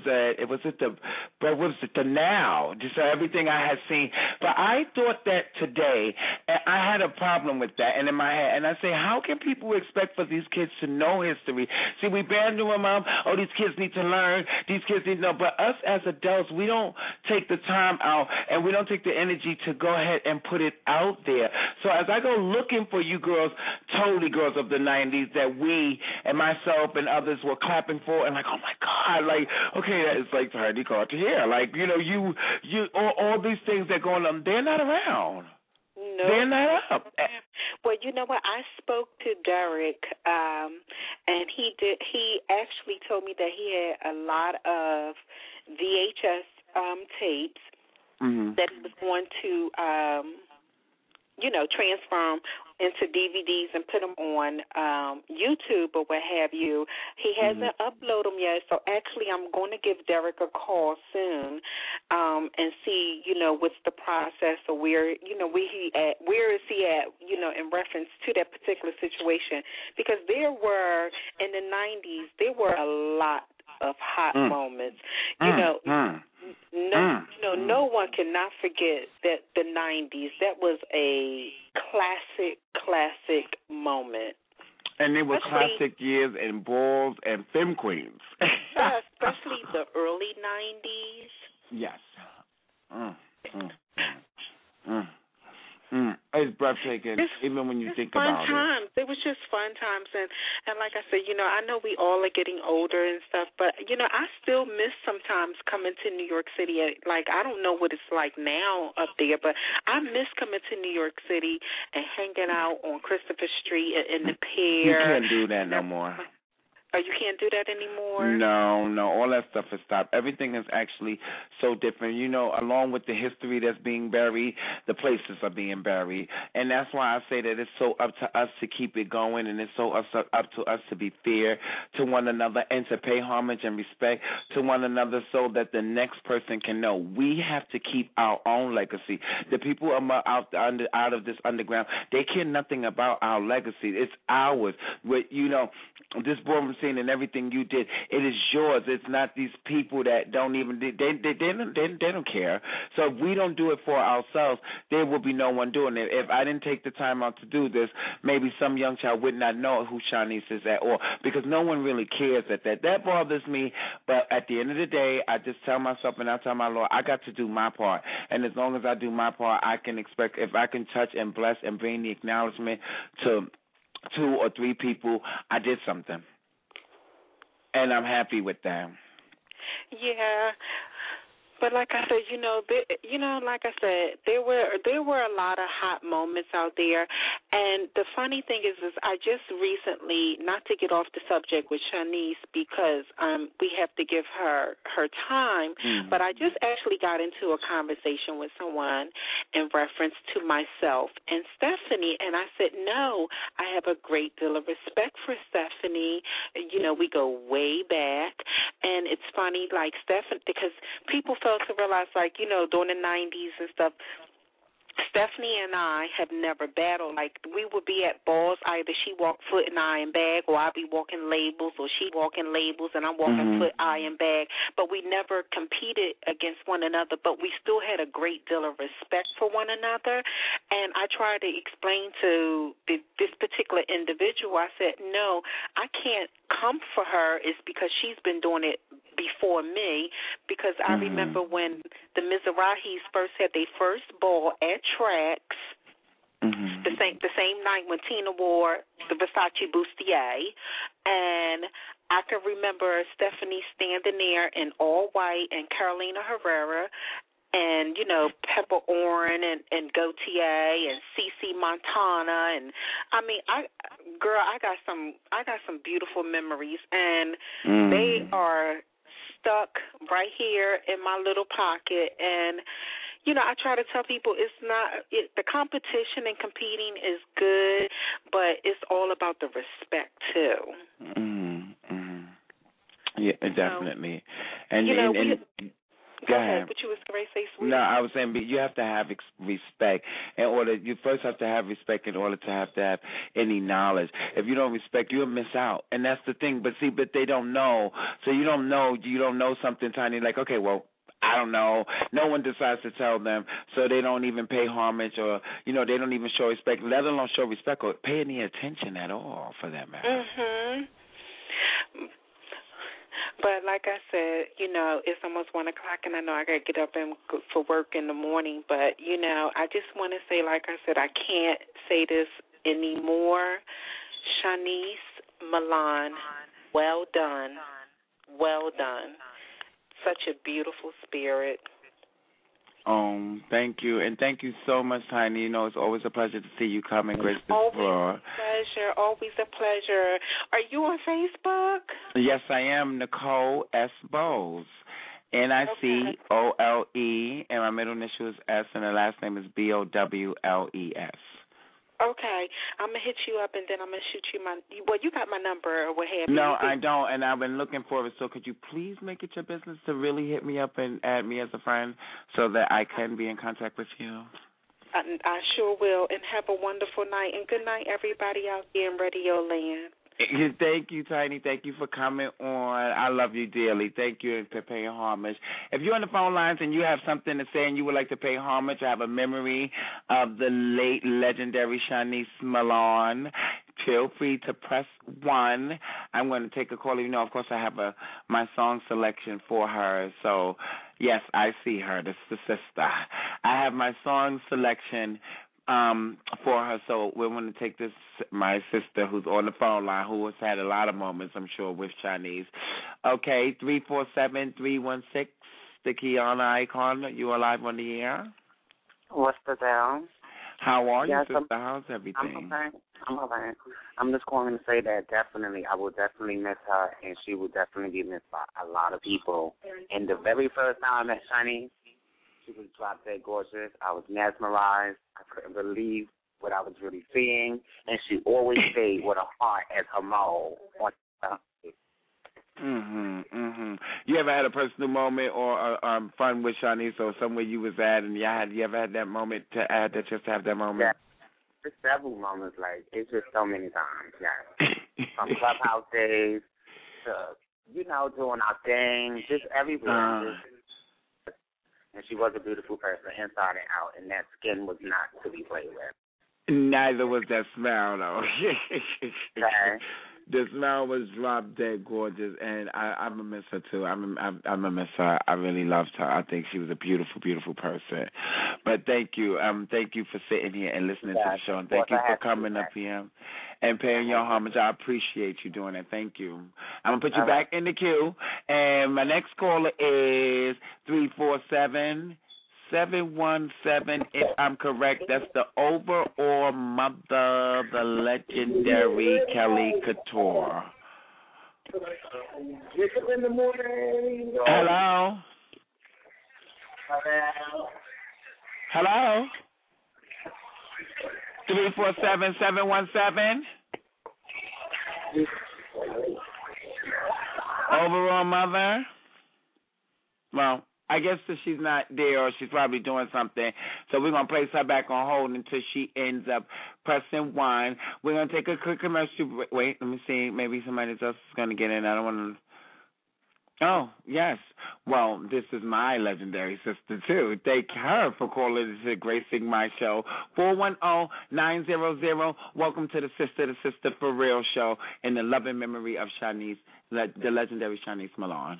the Now. Just everything I had seen. But I thought that today, and I had a problem with that, and in my head, and I say, how can people expect for these kids to know history? See, we banter them up. Oh, these kids need to learn. These kids need to know. But us as adults, we don't take the time out, and we don't take the energy to go ahead and put it out there. So as I go looking for you girls, totally girls of the 90s, that we and myself and others were clapping for, and oh my God, okay, it's Heidi Cartier, you all these things that are going on, they're not around. No. They're not up. Well, you know what? I spoke to Derek, and he actually told me that he had a lot of VHS tapes that he was going to, transform into DVDs and put them on YouTube or what have you. He hasn't uploaded them yet, so actually I'm going to give Derek a call soon and see, what's the process or where is he at in reference to that particular situation. Because there were, in the 90s, there were a lot of hot moments. No one cannot forget that the 90s, that was a classic moment. And they were classic years in balls and femme queens. Especially the early 90s. Yes. It's breathtaking, even when you think about it. Fun times. It was just fun times. And like I said, I know we all are getting older and stuff, but, I still miss sometimes coming to New York City. I don't know what it's like now up there, but I miss coming to New York City and hanging out on Christopher Street in the pier. You can't do that no more. Oh, you can't do that anymore? No, all that stuff has stopped. Everything is actually so different. You know, along with the history that's being buried, the places are being buried. And that's why I say that it's so up to us to keep it going, and it's so up to us to be fair to one another and to pay homage and respect to one another so that the next person can know. We have to keep our own legacy. The people out of this underground, they care nothing about our legacy. It's ours. But, you know, this ballroom scene and everything you did, it is yours. It's not these people that don't even they don't care. So if we don't do it for ourselves, there will be no one doing it. If I didn't take the time out to do this, maybe some young child would not know who Shanice is at all, because no one really cares at that. That bothers me. But at the end of the day, I just tell myself and I tell my Lord, I got to do my part. And as long as I do my part, I can expect, if I can touch and bless and bring the acknowledgement to 2 or 3 people, I did something. And I'm happy with that. Yeah. But like I said, like I said, there were a lot of hot moments out there, and the funny thing is I just recently, not to get off the subject with Shanice because we have to give her time, but I just actually got into a conversation with someone in reference to myself and Stephanie, and I said, no, I have a great deal of respect for Stephanie. You know, we go way back, and it's funny, like Stephanie, because people fail to realize, like, you know, during the 90s and stuff, Stephanie and I have never battled. Like, we would be at balls, either she walk foot and I in bag, or I'd be walking labels, or she walking labels and I'm walking foot, I in bag. But we never competed against one another, but we still had a great deal of respect for one another. And I tried to explain to this particular individual, I said, no, I can't come for her is because she's been doing it before me, because I remember when the Mizrahis first had their first ball at Trax, the same night when Tina wore the Versace bustier, and I can remember Stephanie standing there in all white and Carolina Herrera and, you know, Pepper Oren and Gautier and CeCe Montana, and I mean, I got some beautiful memories, and they are stuck right here in my little pocket. And you know, I try to tell people the competition and competing is good, but it's all about the respect too. Yeah, definitely. And you know, go ahead. But you was going to say, sweet. No, I was saying, but you have to have respect in order. You first have to have respect in order to have any knowledge. If you don't respect, you'll miss out, and that's the thing. But they don't know. So you don't know something tiny. Like, okay, well, I don't know. No one decides to tell them, so they don't even pay homage, or they don't even show respect, let alone show respect or pay any attention at all, for that matter. But like I said, it's almost 1 o'clock, and I know I got to get up and go for work in the morning. But, I just want to say, like I said, I can't say this anymore. Shanice Milan, well done. Well done. Such a beautiful spirit. Thank you. And thank you so much, Tiny. It's always a pleasure to see you come and grace the floor. Always a pleasure. Are you on Facebook? Yes, I am, Nicole S. Bowles. Nicole, and my middle initial is S, and the last name is Bowles. Okay, I'm going to hit you up, and then I'm going to shoot you you got my number or what have you. No, I don't, and I've been looking for it, so could you please make it your business to really hit me up and add me as a friend so that I can be in contact with you? I sure will, and have a wonderful night, and good night, everybody out there in Radio Land. Thank you, Tiny. Thank you for coming on. I love you dearly. Thank you for paying homage. If you're on the phone lines and you have something to say and you would like to pay homage, I have a memory of the late legendary Shanice Milan, feel free to press 1. I'm going to take a call. Of course, I have my song selection for her. So, yes, I see her. This is the sister. I have my song selection for her, so we're going to take my sister who's on the phone line, who has had a lot of moments, I'm sure, with Shanice. Okay, 347-316, the Kiana icon. You are live on the air. What's the deal? How are you, sister? How's everything? I'm okay. I'm all right. I'm just calling to say that I will definitely miss her, and she will definitely be missed by a lot of people. And the very first time I met Shani, she was drop dead gorgeous. I was mesmerized. I couldn't believe what I was really seeing, and she always stayed with a heart as her mole. You ever had a personal moment or fun with Shanice or somewhere you was at, and you ever had that moment to add that just to have that moment? Yeah. There's several moments, like, it's just so many times, yeah. From clubhouse days to, doing our thing, just everywhere. And she was a beautiful person inside and out, and that skin was not to be played with. Neither was that smile, though. Okay. The smile was drop dead gorgeous, and I'm going to miss her, too. I'm going to miss her. I really loved her. I think she was a beautiful, beautiful person. But thank you. Thank you for sitting here and listening to the show, and thank you for coming up here and paying your homage. I appreciate you doing that. Thank you. I'm going to put you back in the queue, and my next caller is 347-717, if I'm correct. That's the overall mother, the legendary Kelly Couture. In the morning. Hello? Hello? 347-717? Overall mother? Well, I guess that she's not there or she's probably doing something. So we're going to place her back on hold until she ends up pressing 1. We're going to take a quick commercial break. Wait, let me see. Maybe somebody else is going to get in. I don't want to. Oh, yes. Well, this is my legendary sister, too. Thank her for calling to Gracing My Show. 410-900. Welcome to the Sister for Real show in the loving memory of Shanice, the legendary Shanice Malone.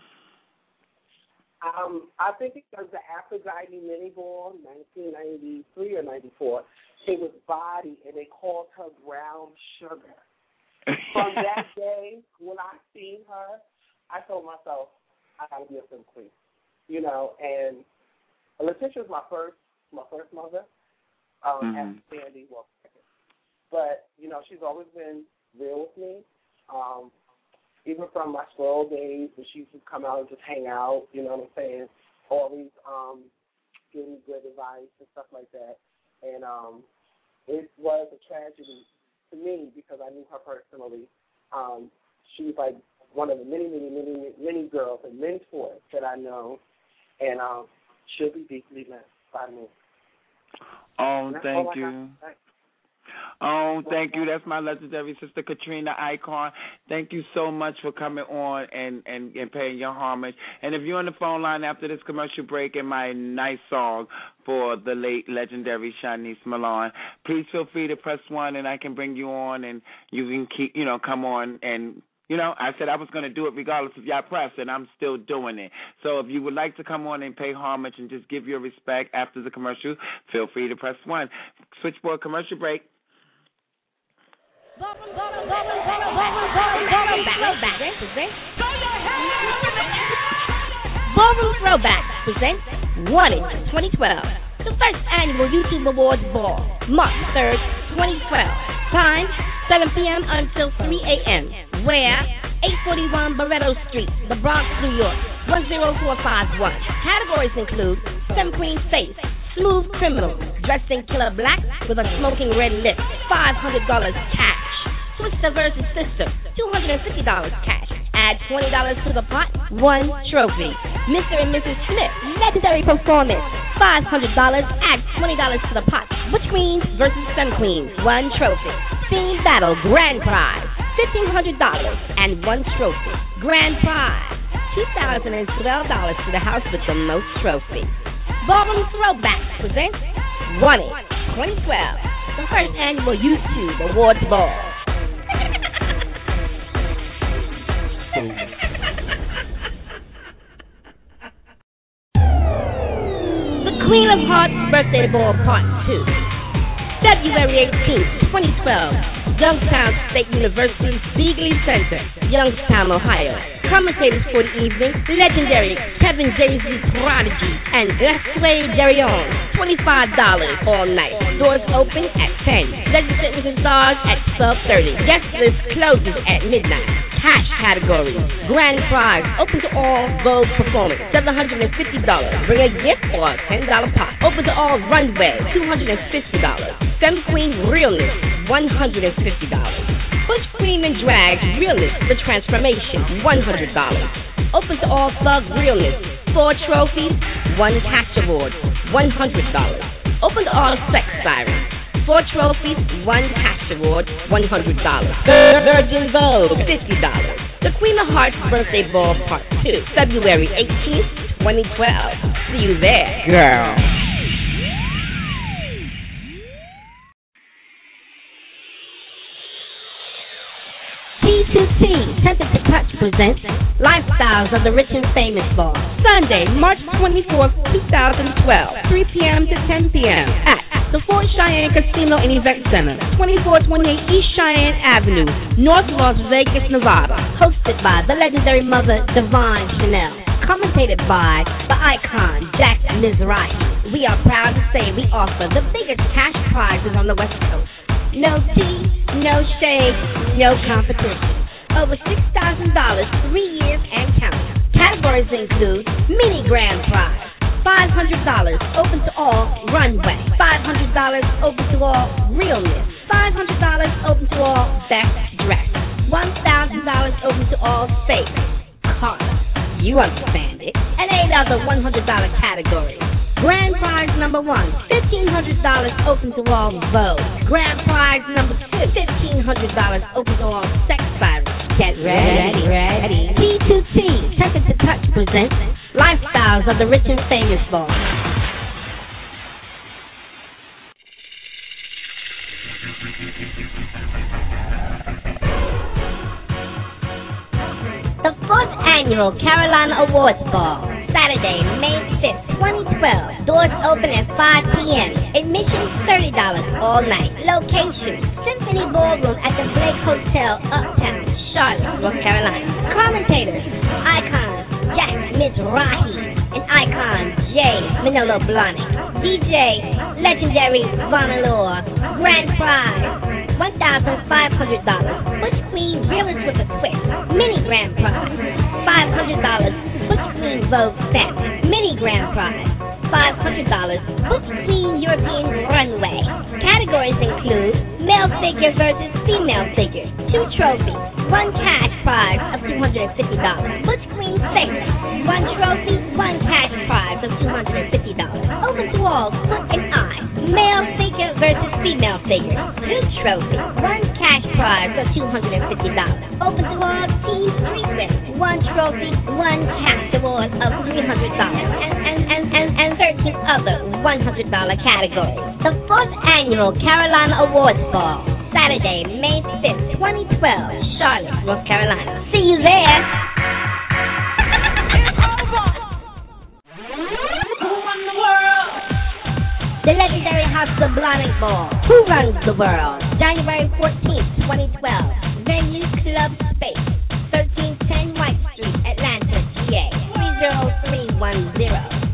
I think it was the Aphrodite Mini Ball, 1993 or 94. It was Body, and they called her Brown Sugar. From that day, when I seen her, I told myself, I got to be a film queen. And Letitia was my first mother, after Sandy. But, she's always been real with me. Even from my squirrel days, when she used to come out and just hang out, you know what I'm saying? Always giving me good advice and stuff like that. And it was a tragedy to me because I knew her personally. She was like one of the many girls and mentors that I know, and she'll be deeply missed by me. Oh, thank you. Oh, thank you. That's my legendary sister, Katrina Icon. Thank you so much for coming on and paying your homage. And if you're on the phone line after this commercial break and my nice song for the late legendary Shanice Malone, please feel free to press 1 and I can bring you on and you can keep, come on and I said I was going to do it regardless of y'all press, and I'm still doing it. So if you would like to come on and pay homage and just give your respect after the commercial, feel free to press 1. Switchboard commercial break. Ballroom Throwback presents Wanted 2012, the first annual YouTube Awards Ball, March 3rd, 2012. Time, 7 p.m. until 3 a.m. Where? 841 Barretto Street, The Bronx, New York, 10451. Categories include Femme Queen Face, Smooth Criminal, dressed in killer black with a smoking red lip, $500 cash. Switch the versus system, $250 cash. Add $20 to the pot, 1 trophy. Mr. and Mrs. Smith, legendary performance, $500. Add $20 to the pot. Butch Queens versus Femme Queens, 1 trophy. Theme battle, grand prize, $1,500 and 1 trophy. Grand prize, $2,012 to the house with the most trophies. Ballroom Throwback presents Wanted 2012, the first annual YouTube Awards Ball. The Queen of Hearts Birthday Ball Part 2, February 18th, 2012. Youngstown State University, Beagley Center, Youngstown, Ohio. Commentators for the evening, legendary Kevin J.Z. Prodigy and Leslie Derion. $25 all night. Doors open at 10. Legend Fitness and Stars at 12:30. Guest list closes at midnight. Cash category. Grand prize open to all gold performers. $750. Bring a gift or a $10 pot. Open to all runway. $250. Femme Queen Realness. $150. Push Cream and Drag Realness. The Transformation. $100. Open to all Thug Realness. 4 trophies. 1 cash award. $100. Open to all Sex Sirens. 4 trophies, 1 cash award, $100. Virgin Vogue, $50. The Queen of Hearts Birthday Ball Part 2, February 18th, 2012. See you there, girl. T2T, Tempted to Touch presents Lifestyles of the Rich and Famous Ball. Sunday, March 24th, 2012, 3 p.m. to 10 p.m. at the Fort Cheyenne Casino and Event Center, 2428 East Cheyenne Avenue, North Las Vegas, Nevada. Hosted by the legendary mother, Divine Chanel. Commentated by the icon, Jack Mizrahi. We are proud to say we offer the biggest cash prizes on the West Coast. No tea, no shade, no competition. Over $6,000, 3 years and counting. Categories include mini grand prize, $500 open to all runway, $500 open to all realness, $500 open to all best dress, $1,000 open to all safe cars. You understand it. And 8 other $100 categories. Grand prize number 1, $1,500 open to all Vogue. Grand prize number 2, $1,500 open to all Sex Sirens. Get ready. T2T, Tempted to Touch presents Lifestyles of the Rich and Famous Ball. The 4th Annual Carolina Awards Ball, Saturday, May 5th, 2012. Doors open at 5 p.m. Admission $30 all night. Location, Symphony Ballroom at the Blake Hotel, Uptown, Charlotte, North Carolina. Commentators, icon Jack Mizrahi and icon Jay Manolo Blahnik. DJ, legendary Vonalore. Grand prize, $1,500. Butch Queen Realness with a Twist. Mini grand prize, $500. Butch Queen Vogue Family. Mini grand prize, $500. Butch Queen European Runway. Categories include male figure versus female figure. 2 trophies, 1 cash prize of $250. Butch Queen Face. 1 trophy, 1 cash prize of $250. Open to all foot and eye. Male figure versus female figure. 2 trophies, 1 cash prize of $250. Open to all team street winners. 1 trophy, 1 cash award of $300. And 13 other $100 categories. The 4th Annual Carolina Awards Ball, Saturday, May 5th, 2012, Charlotte, North Carolina. See you there. Who won the world? The legendary House of Blahnik Ball. Who runs the world? January 14th, 2012. Venue Club Space, 1310 White Street, Atlanta, GA, 30310.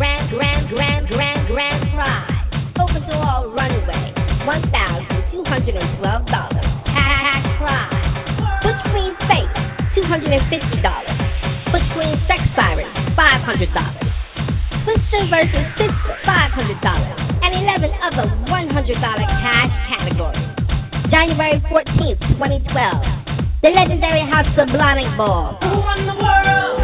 Grand prize. Open to all runway. $1,212. Cash prize. Butch Queen Face, $250. Butch Queen Sex Sirens, $500. Sister versus Sister, $500. And 11 other $100 cash categories. January 14th, 2012. The legendary House of Blahnik Ball. Who won the world?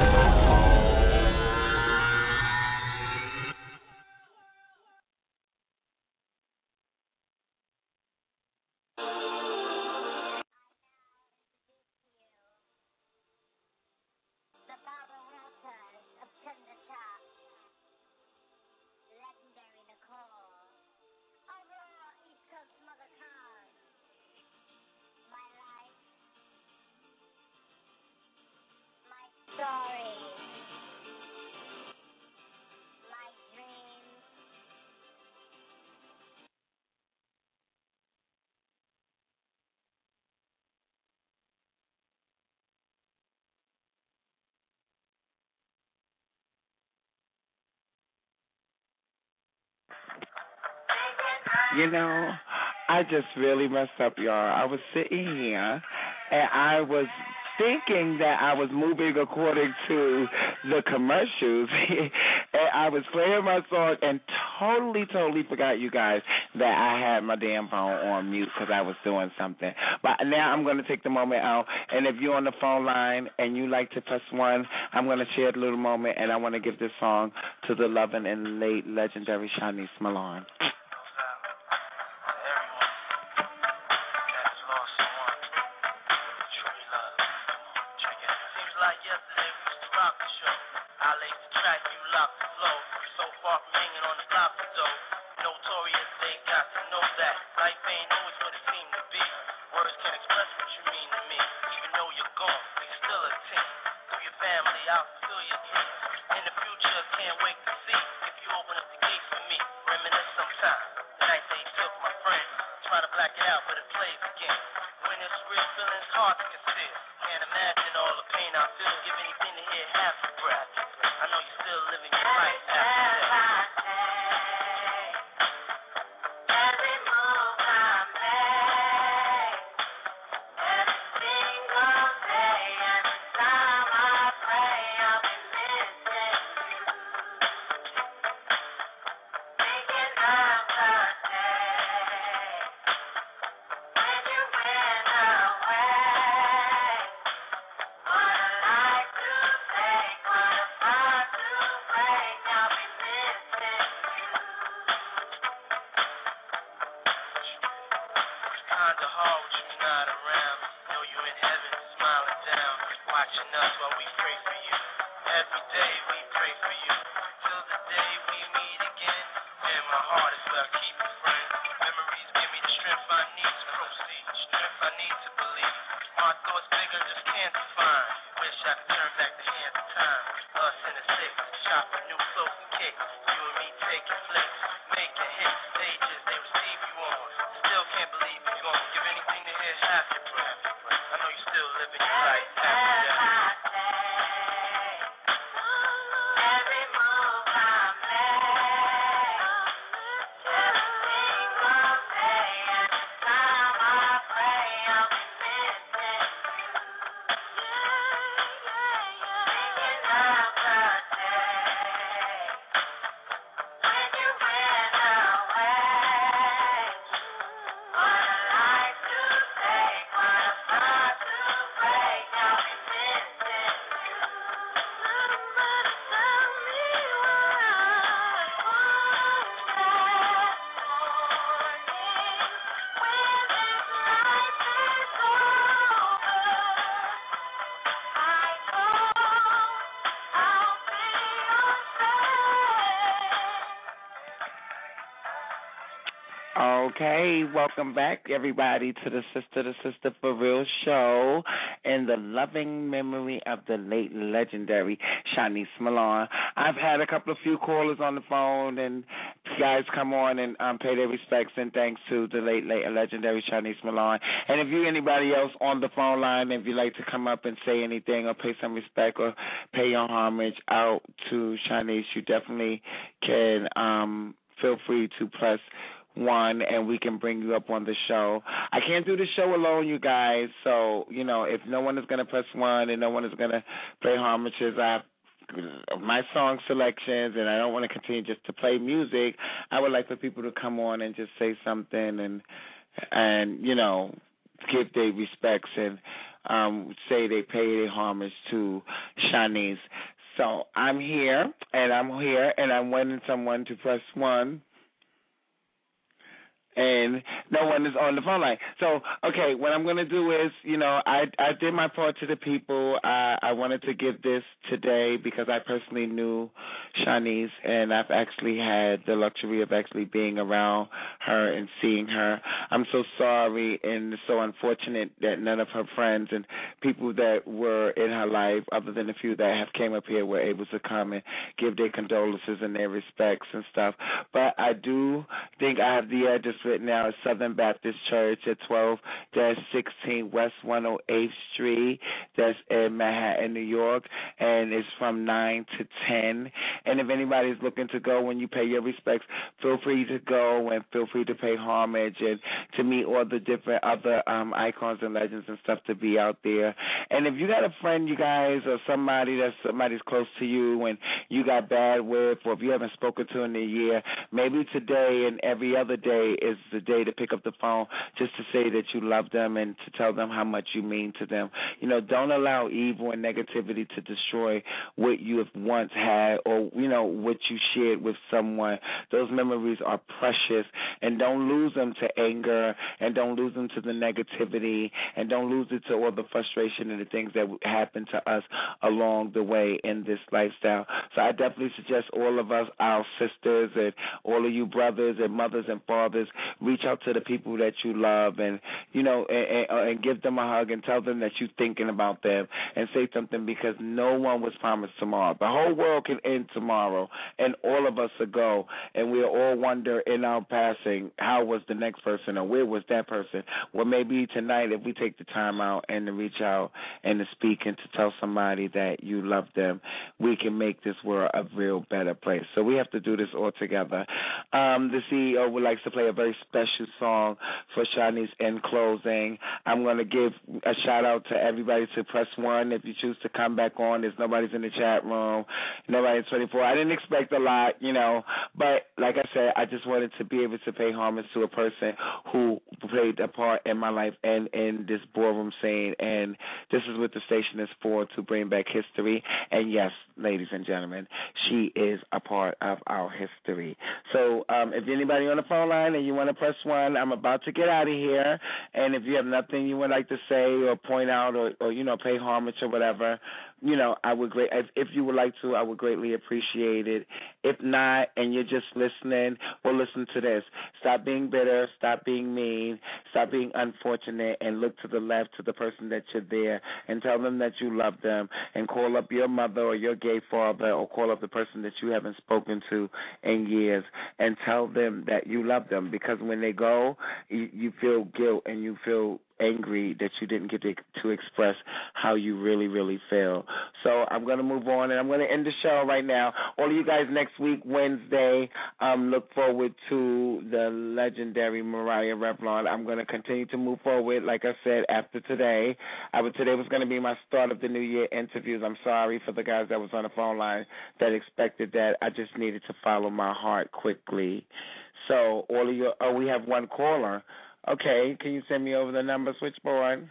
Sorry. You know, I just really messed up, y'all. I was sitting here and I was thinking that I was moving according to the commercials, and I was playing my song and totally forgot, you guys, that I had my damn phone on mute because I was doing something. But now I'm going to take the moment out, and if you're on the phone line and you like to press 1, I'm going to share a little moment, and I want to give this song to the loving and late legendary Shanice Malone. Okay, welcome back, everybody, to the Sister for Real show in the loving memory of the late legendary Shanice Malone. I've had a couple of few callers on the phone, and guys come on and pay their respects and thanks to the late legendary Shanice Malone. And if you anybody else on the phone line, if you'd like to come up and say anything or pay some respect or pay your homage out to Shanice, you definitely can feel free to press 1 and we can bring you up on the show. I can't do the show alone, you guys, so, you know, if no one is going to press 1 and no one is going to play homages, I have my song selections and I don't want to continue just to play music. I would like for people to come on and just say something and you know, give their respects and say they pay their homage to Shanice. So I'm here and I'm waiting someone to press 1. And no one is on the phone line. So, okay, what I'm going to do is, you know, I did my part to the people. I wanted to give this today because I personally knew Shanice, and I've actually had the luxury of actually being around her and seeing her. I'm so sorry and so unfortunate that none of her friends and people that were in her life, other than a few that have came up here, were able to come and give their condolences and their respects and stuff. But I do think I have the address visit now is Southern Baptist Church at 12-16 West 108th Street. That's in Manhattan, New York, and it's from 9 to 10. And if anybody's looking to go when you pay your respects, feel free to go and feel free to pay homage and to meet all the different other icons and legends and stuff to be out there. And if you got a friend, you guys, or somebody's close to you and you got bad with, or if you haven't spoken to in a year, maybe today and every other day is the day to pick up the phone just to say that you love them and to tell them how much you mean to them. You know, don't allow evil and negativity to destroy what you have once had or, you know, what you shared with someone. Those memories are precious, and don't lose them to anger, and don't lose them to the negativity, and don't lose it to all the frustration and the things that happen to us along the way in this lifestyle. So I definitely suggest all of us, our sisters, and all of you brothers and mothers and fathers, reach out to the people that you love and, you know, and give them a hug and tell them that you're thinking about them and say something, because no one was promised tomorrow. The whole world can end tomorrow, and all of us will go, and we'll all wonder in our passing, how was the next person or where was that person? Well, maybe tonight, if we take the time out and to reach out and to speak and to tell somebody that you love them, we can make this world a real better place. So we have to do this all together. The CEO would like to play a very special song for Shanice in closing. I'm going to give a shout-out to everybody to press 1 if you choose to come back on. There's nobody's in the chat room. Nobody's 24. I didn't expect a lot, you know, but like I said, I just wanted to be able to pay homage to a person who played a part in my life and in this ballroom scene, and this is what the station is for, to bring back history. And yes, ladies and gentlemen, she is a part of our history. So if anybody on the phone line and you want to press 1, I'm about to get out of here, and if you have nothing you would like to say or point out or you know, pay homage or whatever, you know, if you would like to, I would greatly appreciate it. If not, and you're just listening, well, listen to this. Stop being bitter, stop being mean, stop being unfortunate, and look to the left to the person that you're there and tell them that you love them, and call up your mother or your gay father, or call up the person that you haven't spoken to in years and tell them that you love them, because when they go, you feel guilt and you feel angry that you didn't get to express how you really, really feel. So I'm going to move on, and I'm going to end the show right now. All of you guys, next week, Wednesday, look forward to the legendary Mariah Revlon. I'm going to continue to move forward, like I said, after today. Today was going to be my start of the New Year interviews. I'm sorry for the guys that was on the phone line that expected that. I just needed to follow my heart quickly. So all of you, we have one caller. Okay, can you send me over the number, switchboard?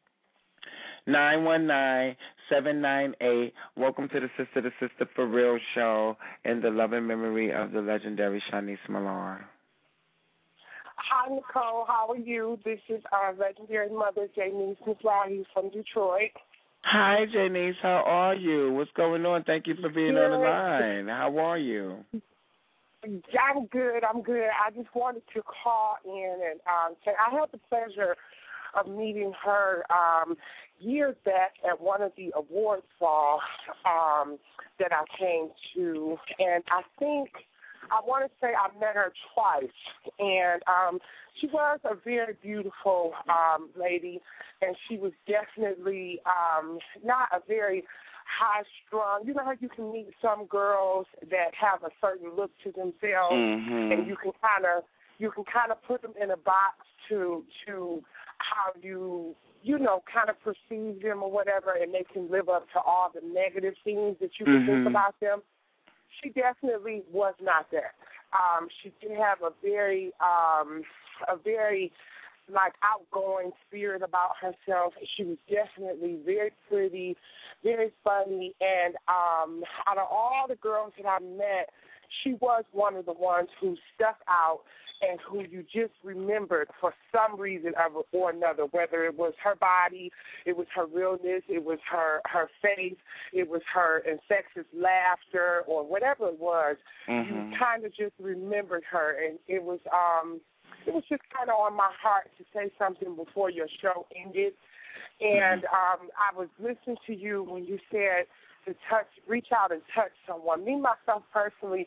919-798. Welcome to the Sister for Real show in the loving memory of the legendary Shanice Millar. Hi, Nicole. How are you? This is our legendary mother, Janice Mizrahi from Detroit. Hi, Janice. How are you? What's going on? Thank you for being on the line. How are you? I'm good. I just wanted to call in and say I had the pleasure of meeting her years back at one of the awards balls that I came to, and I want to say I met her twice, and she was a very beautiful lady, and she was definitely not a very high-strung. You know how you can meet some girls that have a certain look to themselves, and you can kind of put them in a box to how you kind of perceive them or whatever, and they can live up to all the negative things that you can think about them. She definitely was not that. She did have a very like outgoing spirit about herself. She was definitely very pretty, very funny, and out of all the girls that I met, she was one of the ones who stuck out and who you just remembered for some reason or another, whether it was her body, it was her realness, it was her face, it was her infectious laughter, or whatever it was. You kind of just remembered her, and it was just kind of on my heart to say something before your show ended. And I was listening to you when you said to reach out and touch someone. Me, myself, personally,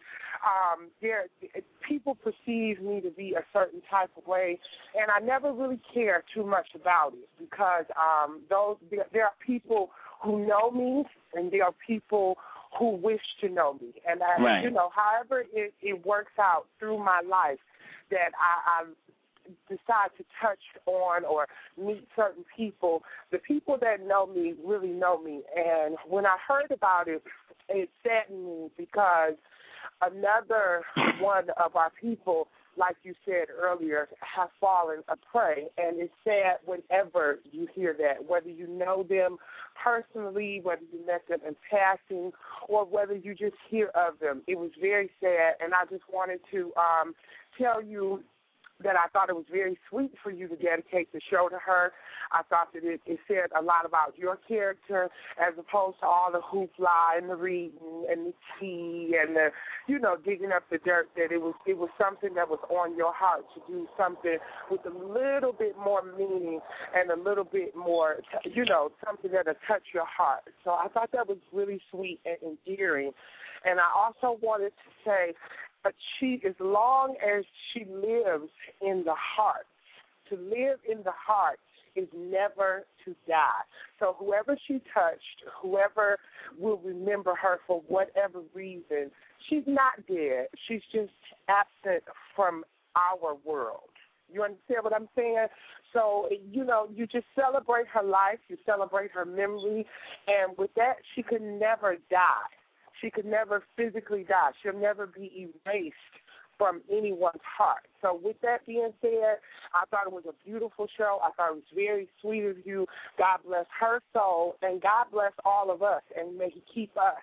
people perceive me to be a certain type of way, and I never really care too much about it because there are people who know me, and there are people who wish to know me. And, however it works out through my life that I decide to touch on or meet certain people, the people that know me really know me. And when I heard about it, it saddened me because another one of our people, like you said earlier, have fallen a prey. And it's sad whenever you hear that, whether you know them personally, whether you met them in passing, or whether you just hear of them. It was very sad, and I just wanted to tell you that I thought it was very sweet for you to dedicate the show to her. I thought that it said a lot about your character as opposed to all the hoopla and the reading and the tea and the, digging up the dirt, that it was something that was on your heart to do something with a little bit more meaning and a little bit more, something that'll touch your heart. So I thought that was really sweet and endearing. And I also wanted to say, as long as she lives in the heart, to live in the heart is never to die. So whoever she touched, whoever will remember her for whatever reason, she's not dead. She's just absent from our world. You understand what I'm saying? So, you just celebrate her life, you celebrate her memory, and with that, she could never die. She could never physically die. She'll never be erased from anyone's heart. So with that being said, I thought it was a beautiful show. I thought it was very sweet of you. God bless her soul, and God bless all of us, and may he keep us.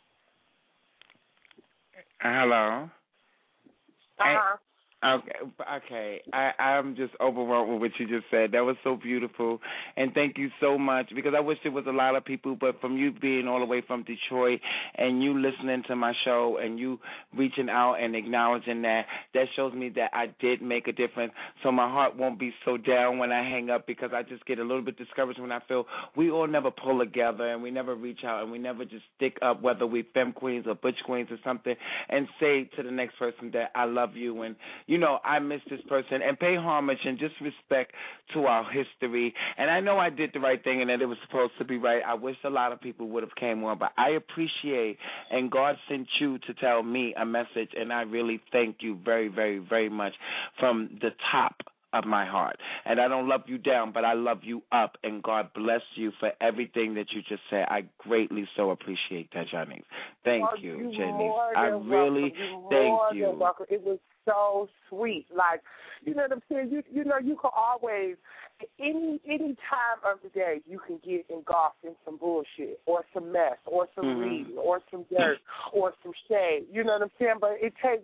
Hello. Uh-huh. Okay. I'm just overwhelmed with what you just said. That was so beautiful, and thank you so much, because I wish there was a lot of people, but from you being all the way from Detroit and you listening to my show and you reaching out and acknowledging that shows me that I did make a difference, so my heart won't be so down when I hang up, because I just get a little bit discouraged when I feel we all never pull together and we never reach out and we never just stick up, whether we femme queens or butch queens or something, and say to the next person that I love you and I miss this person, and pay homage and just respect to our history. And I know I did the right thing and that it was supposed to be right. I wish a lot of people would have came on, but I appreciate, and God sent you to tell me a message, and I really thank you very, very, very much from the top of my heart. And I don't love you down, but I love you up, and God bless you for everything that you just said. I greatly so appreciate that, Janice. Thank you, Janice. I really thank you. It was so sweet. Like, you know what I'm saying? You can always, any time of the day, you can get engulfed in some bullshit or some mess or some reading or some dirt or some shade. You know what I'm saying? But it takes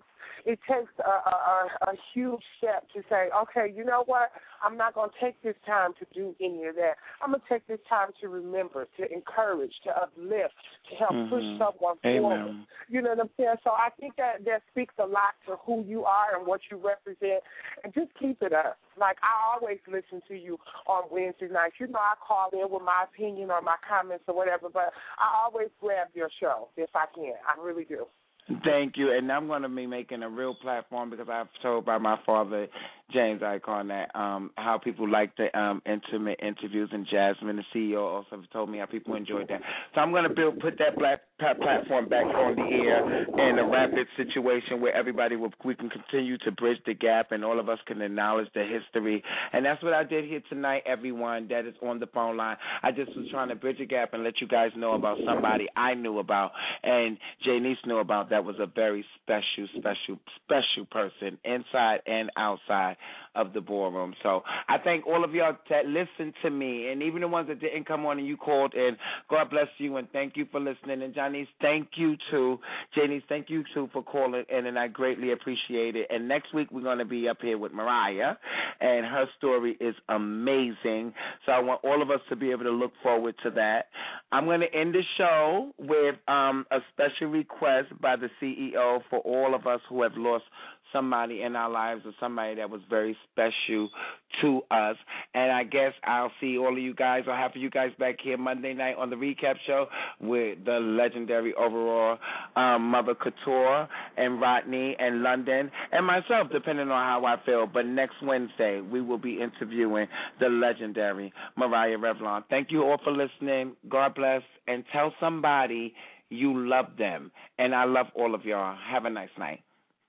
a huge step to say, okay, you know what? I'm not going to take this time to do any of that. I'm going to take this time to remember, to encourage, to uplift, to help push someone forward. You know what I'm saying? So I think that speaks a lot to who you are and what you represent, and just keep it up. Like, I always listen to you on Wednesday nights. I call in with my opinion or my comments or whatever, but I always grab your show if I can. I really do. Thank you, and I'm going to be making a real platform, because I've told by my father, James Icon, that how people like the intimate interviews, and Jasmine, the CEO, also told me how people enjoyed that. So I'm going to put that platform back on the air in a rapid situation where we can continue to bridge the gap, and all of us can acknowledge the history. And that's what I did here tonight, everyone that is on the phone line. I just was trying to bridge a gap and let you guys know about somebody I knew about and Janice knew about. That was a very special person inside and outside of the ballroom. So I thank all of y'all that listened to me, and even the ones that didn't come on and you called in. God bless you, and thank you for listening. And Janice, thank you too. Janice, thank you too for calling in, and I greatly appreciate it. And next week we're going to be up here with Mariah, and her story is amazing. So I want all of us to be able to look forward to that. I'm going to end the show with a special request by the the CEO, for all of us who have lost somebody in our lives or somebody that was very special to us. And I guess I'll see all of you guys or half of you guys back here Monday night on the recap show with the legendary overall Mother Couture and Rodney and London and myself, depending on how I feel. But next Wednesday, we will be interviewing the legendary Mariah Revlon. Thank you all for listening. God bless, and tell somebody you love them. And I love all of y'all. Have a nice night.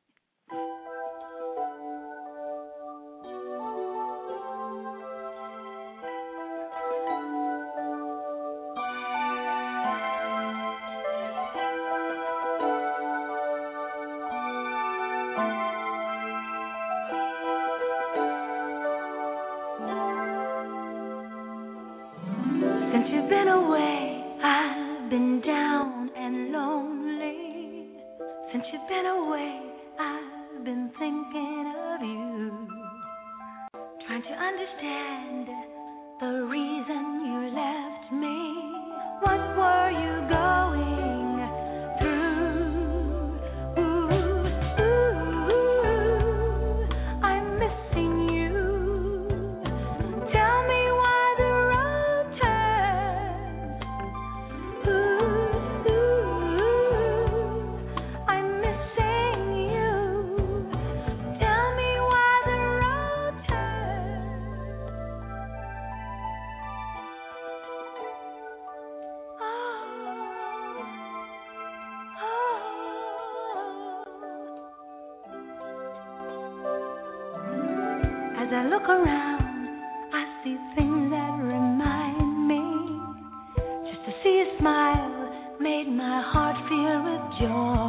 Since you've been away, I've been down and lonely. Since you've been away, I've been thinking of you. Trying to understand the reason you left me. What were you going through? I'm missing you. Tell me why the road turns. I'm missing you. Tell me why the road turns. As I look around, I see things that remind me. Just to see a smile made my heart feel with joy.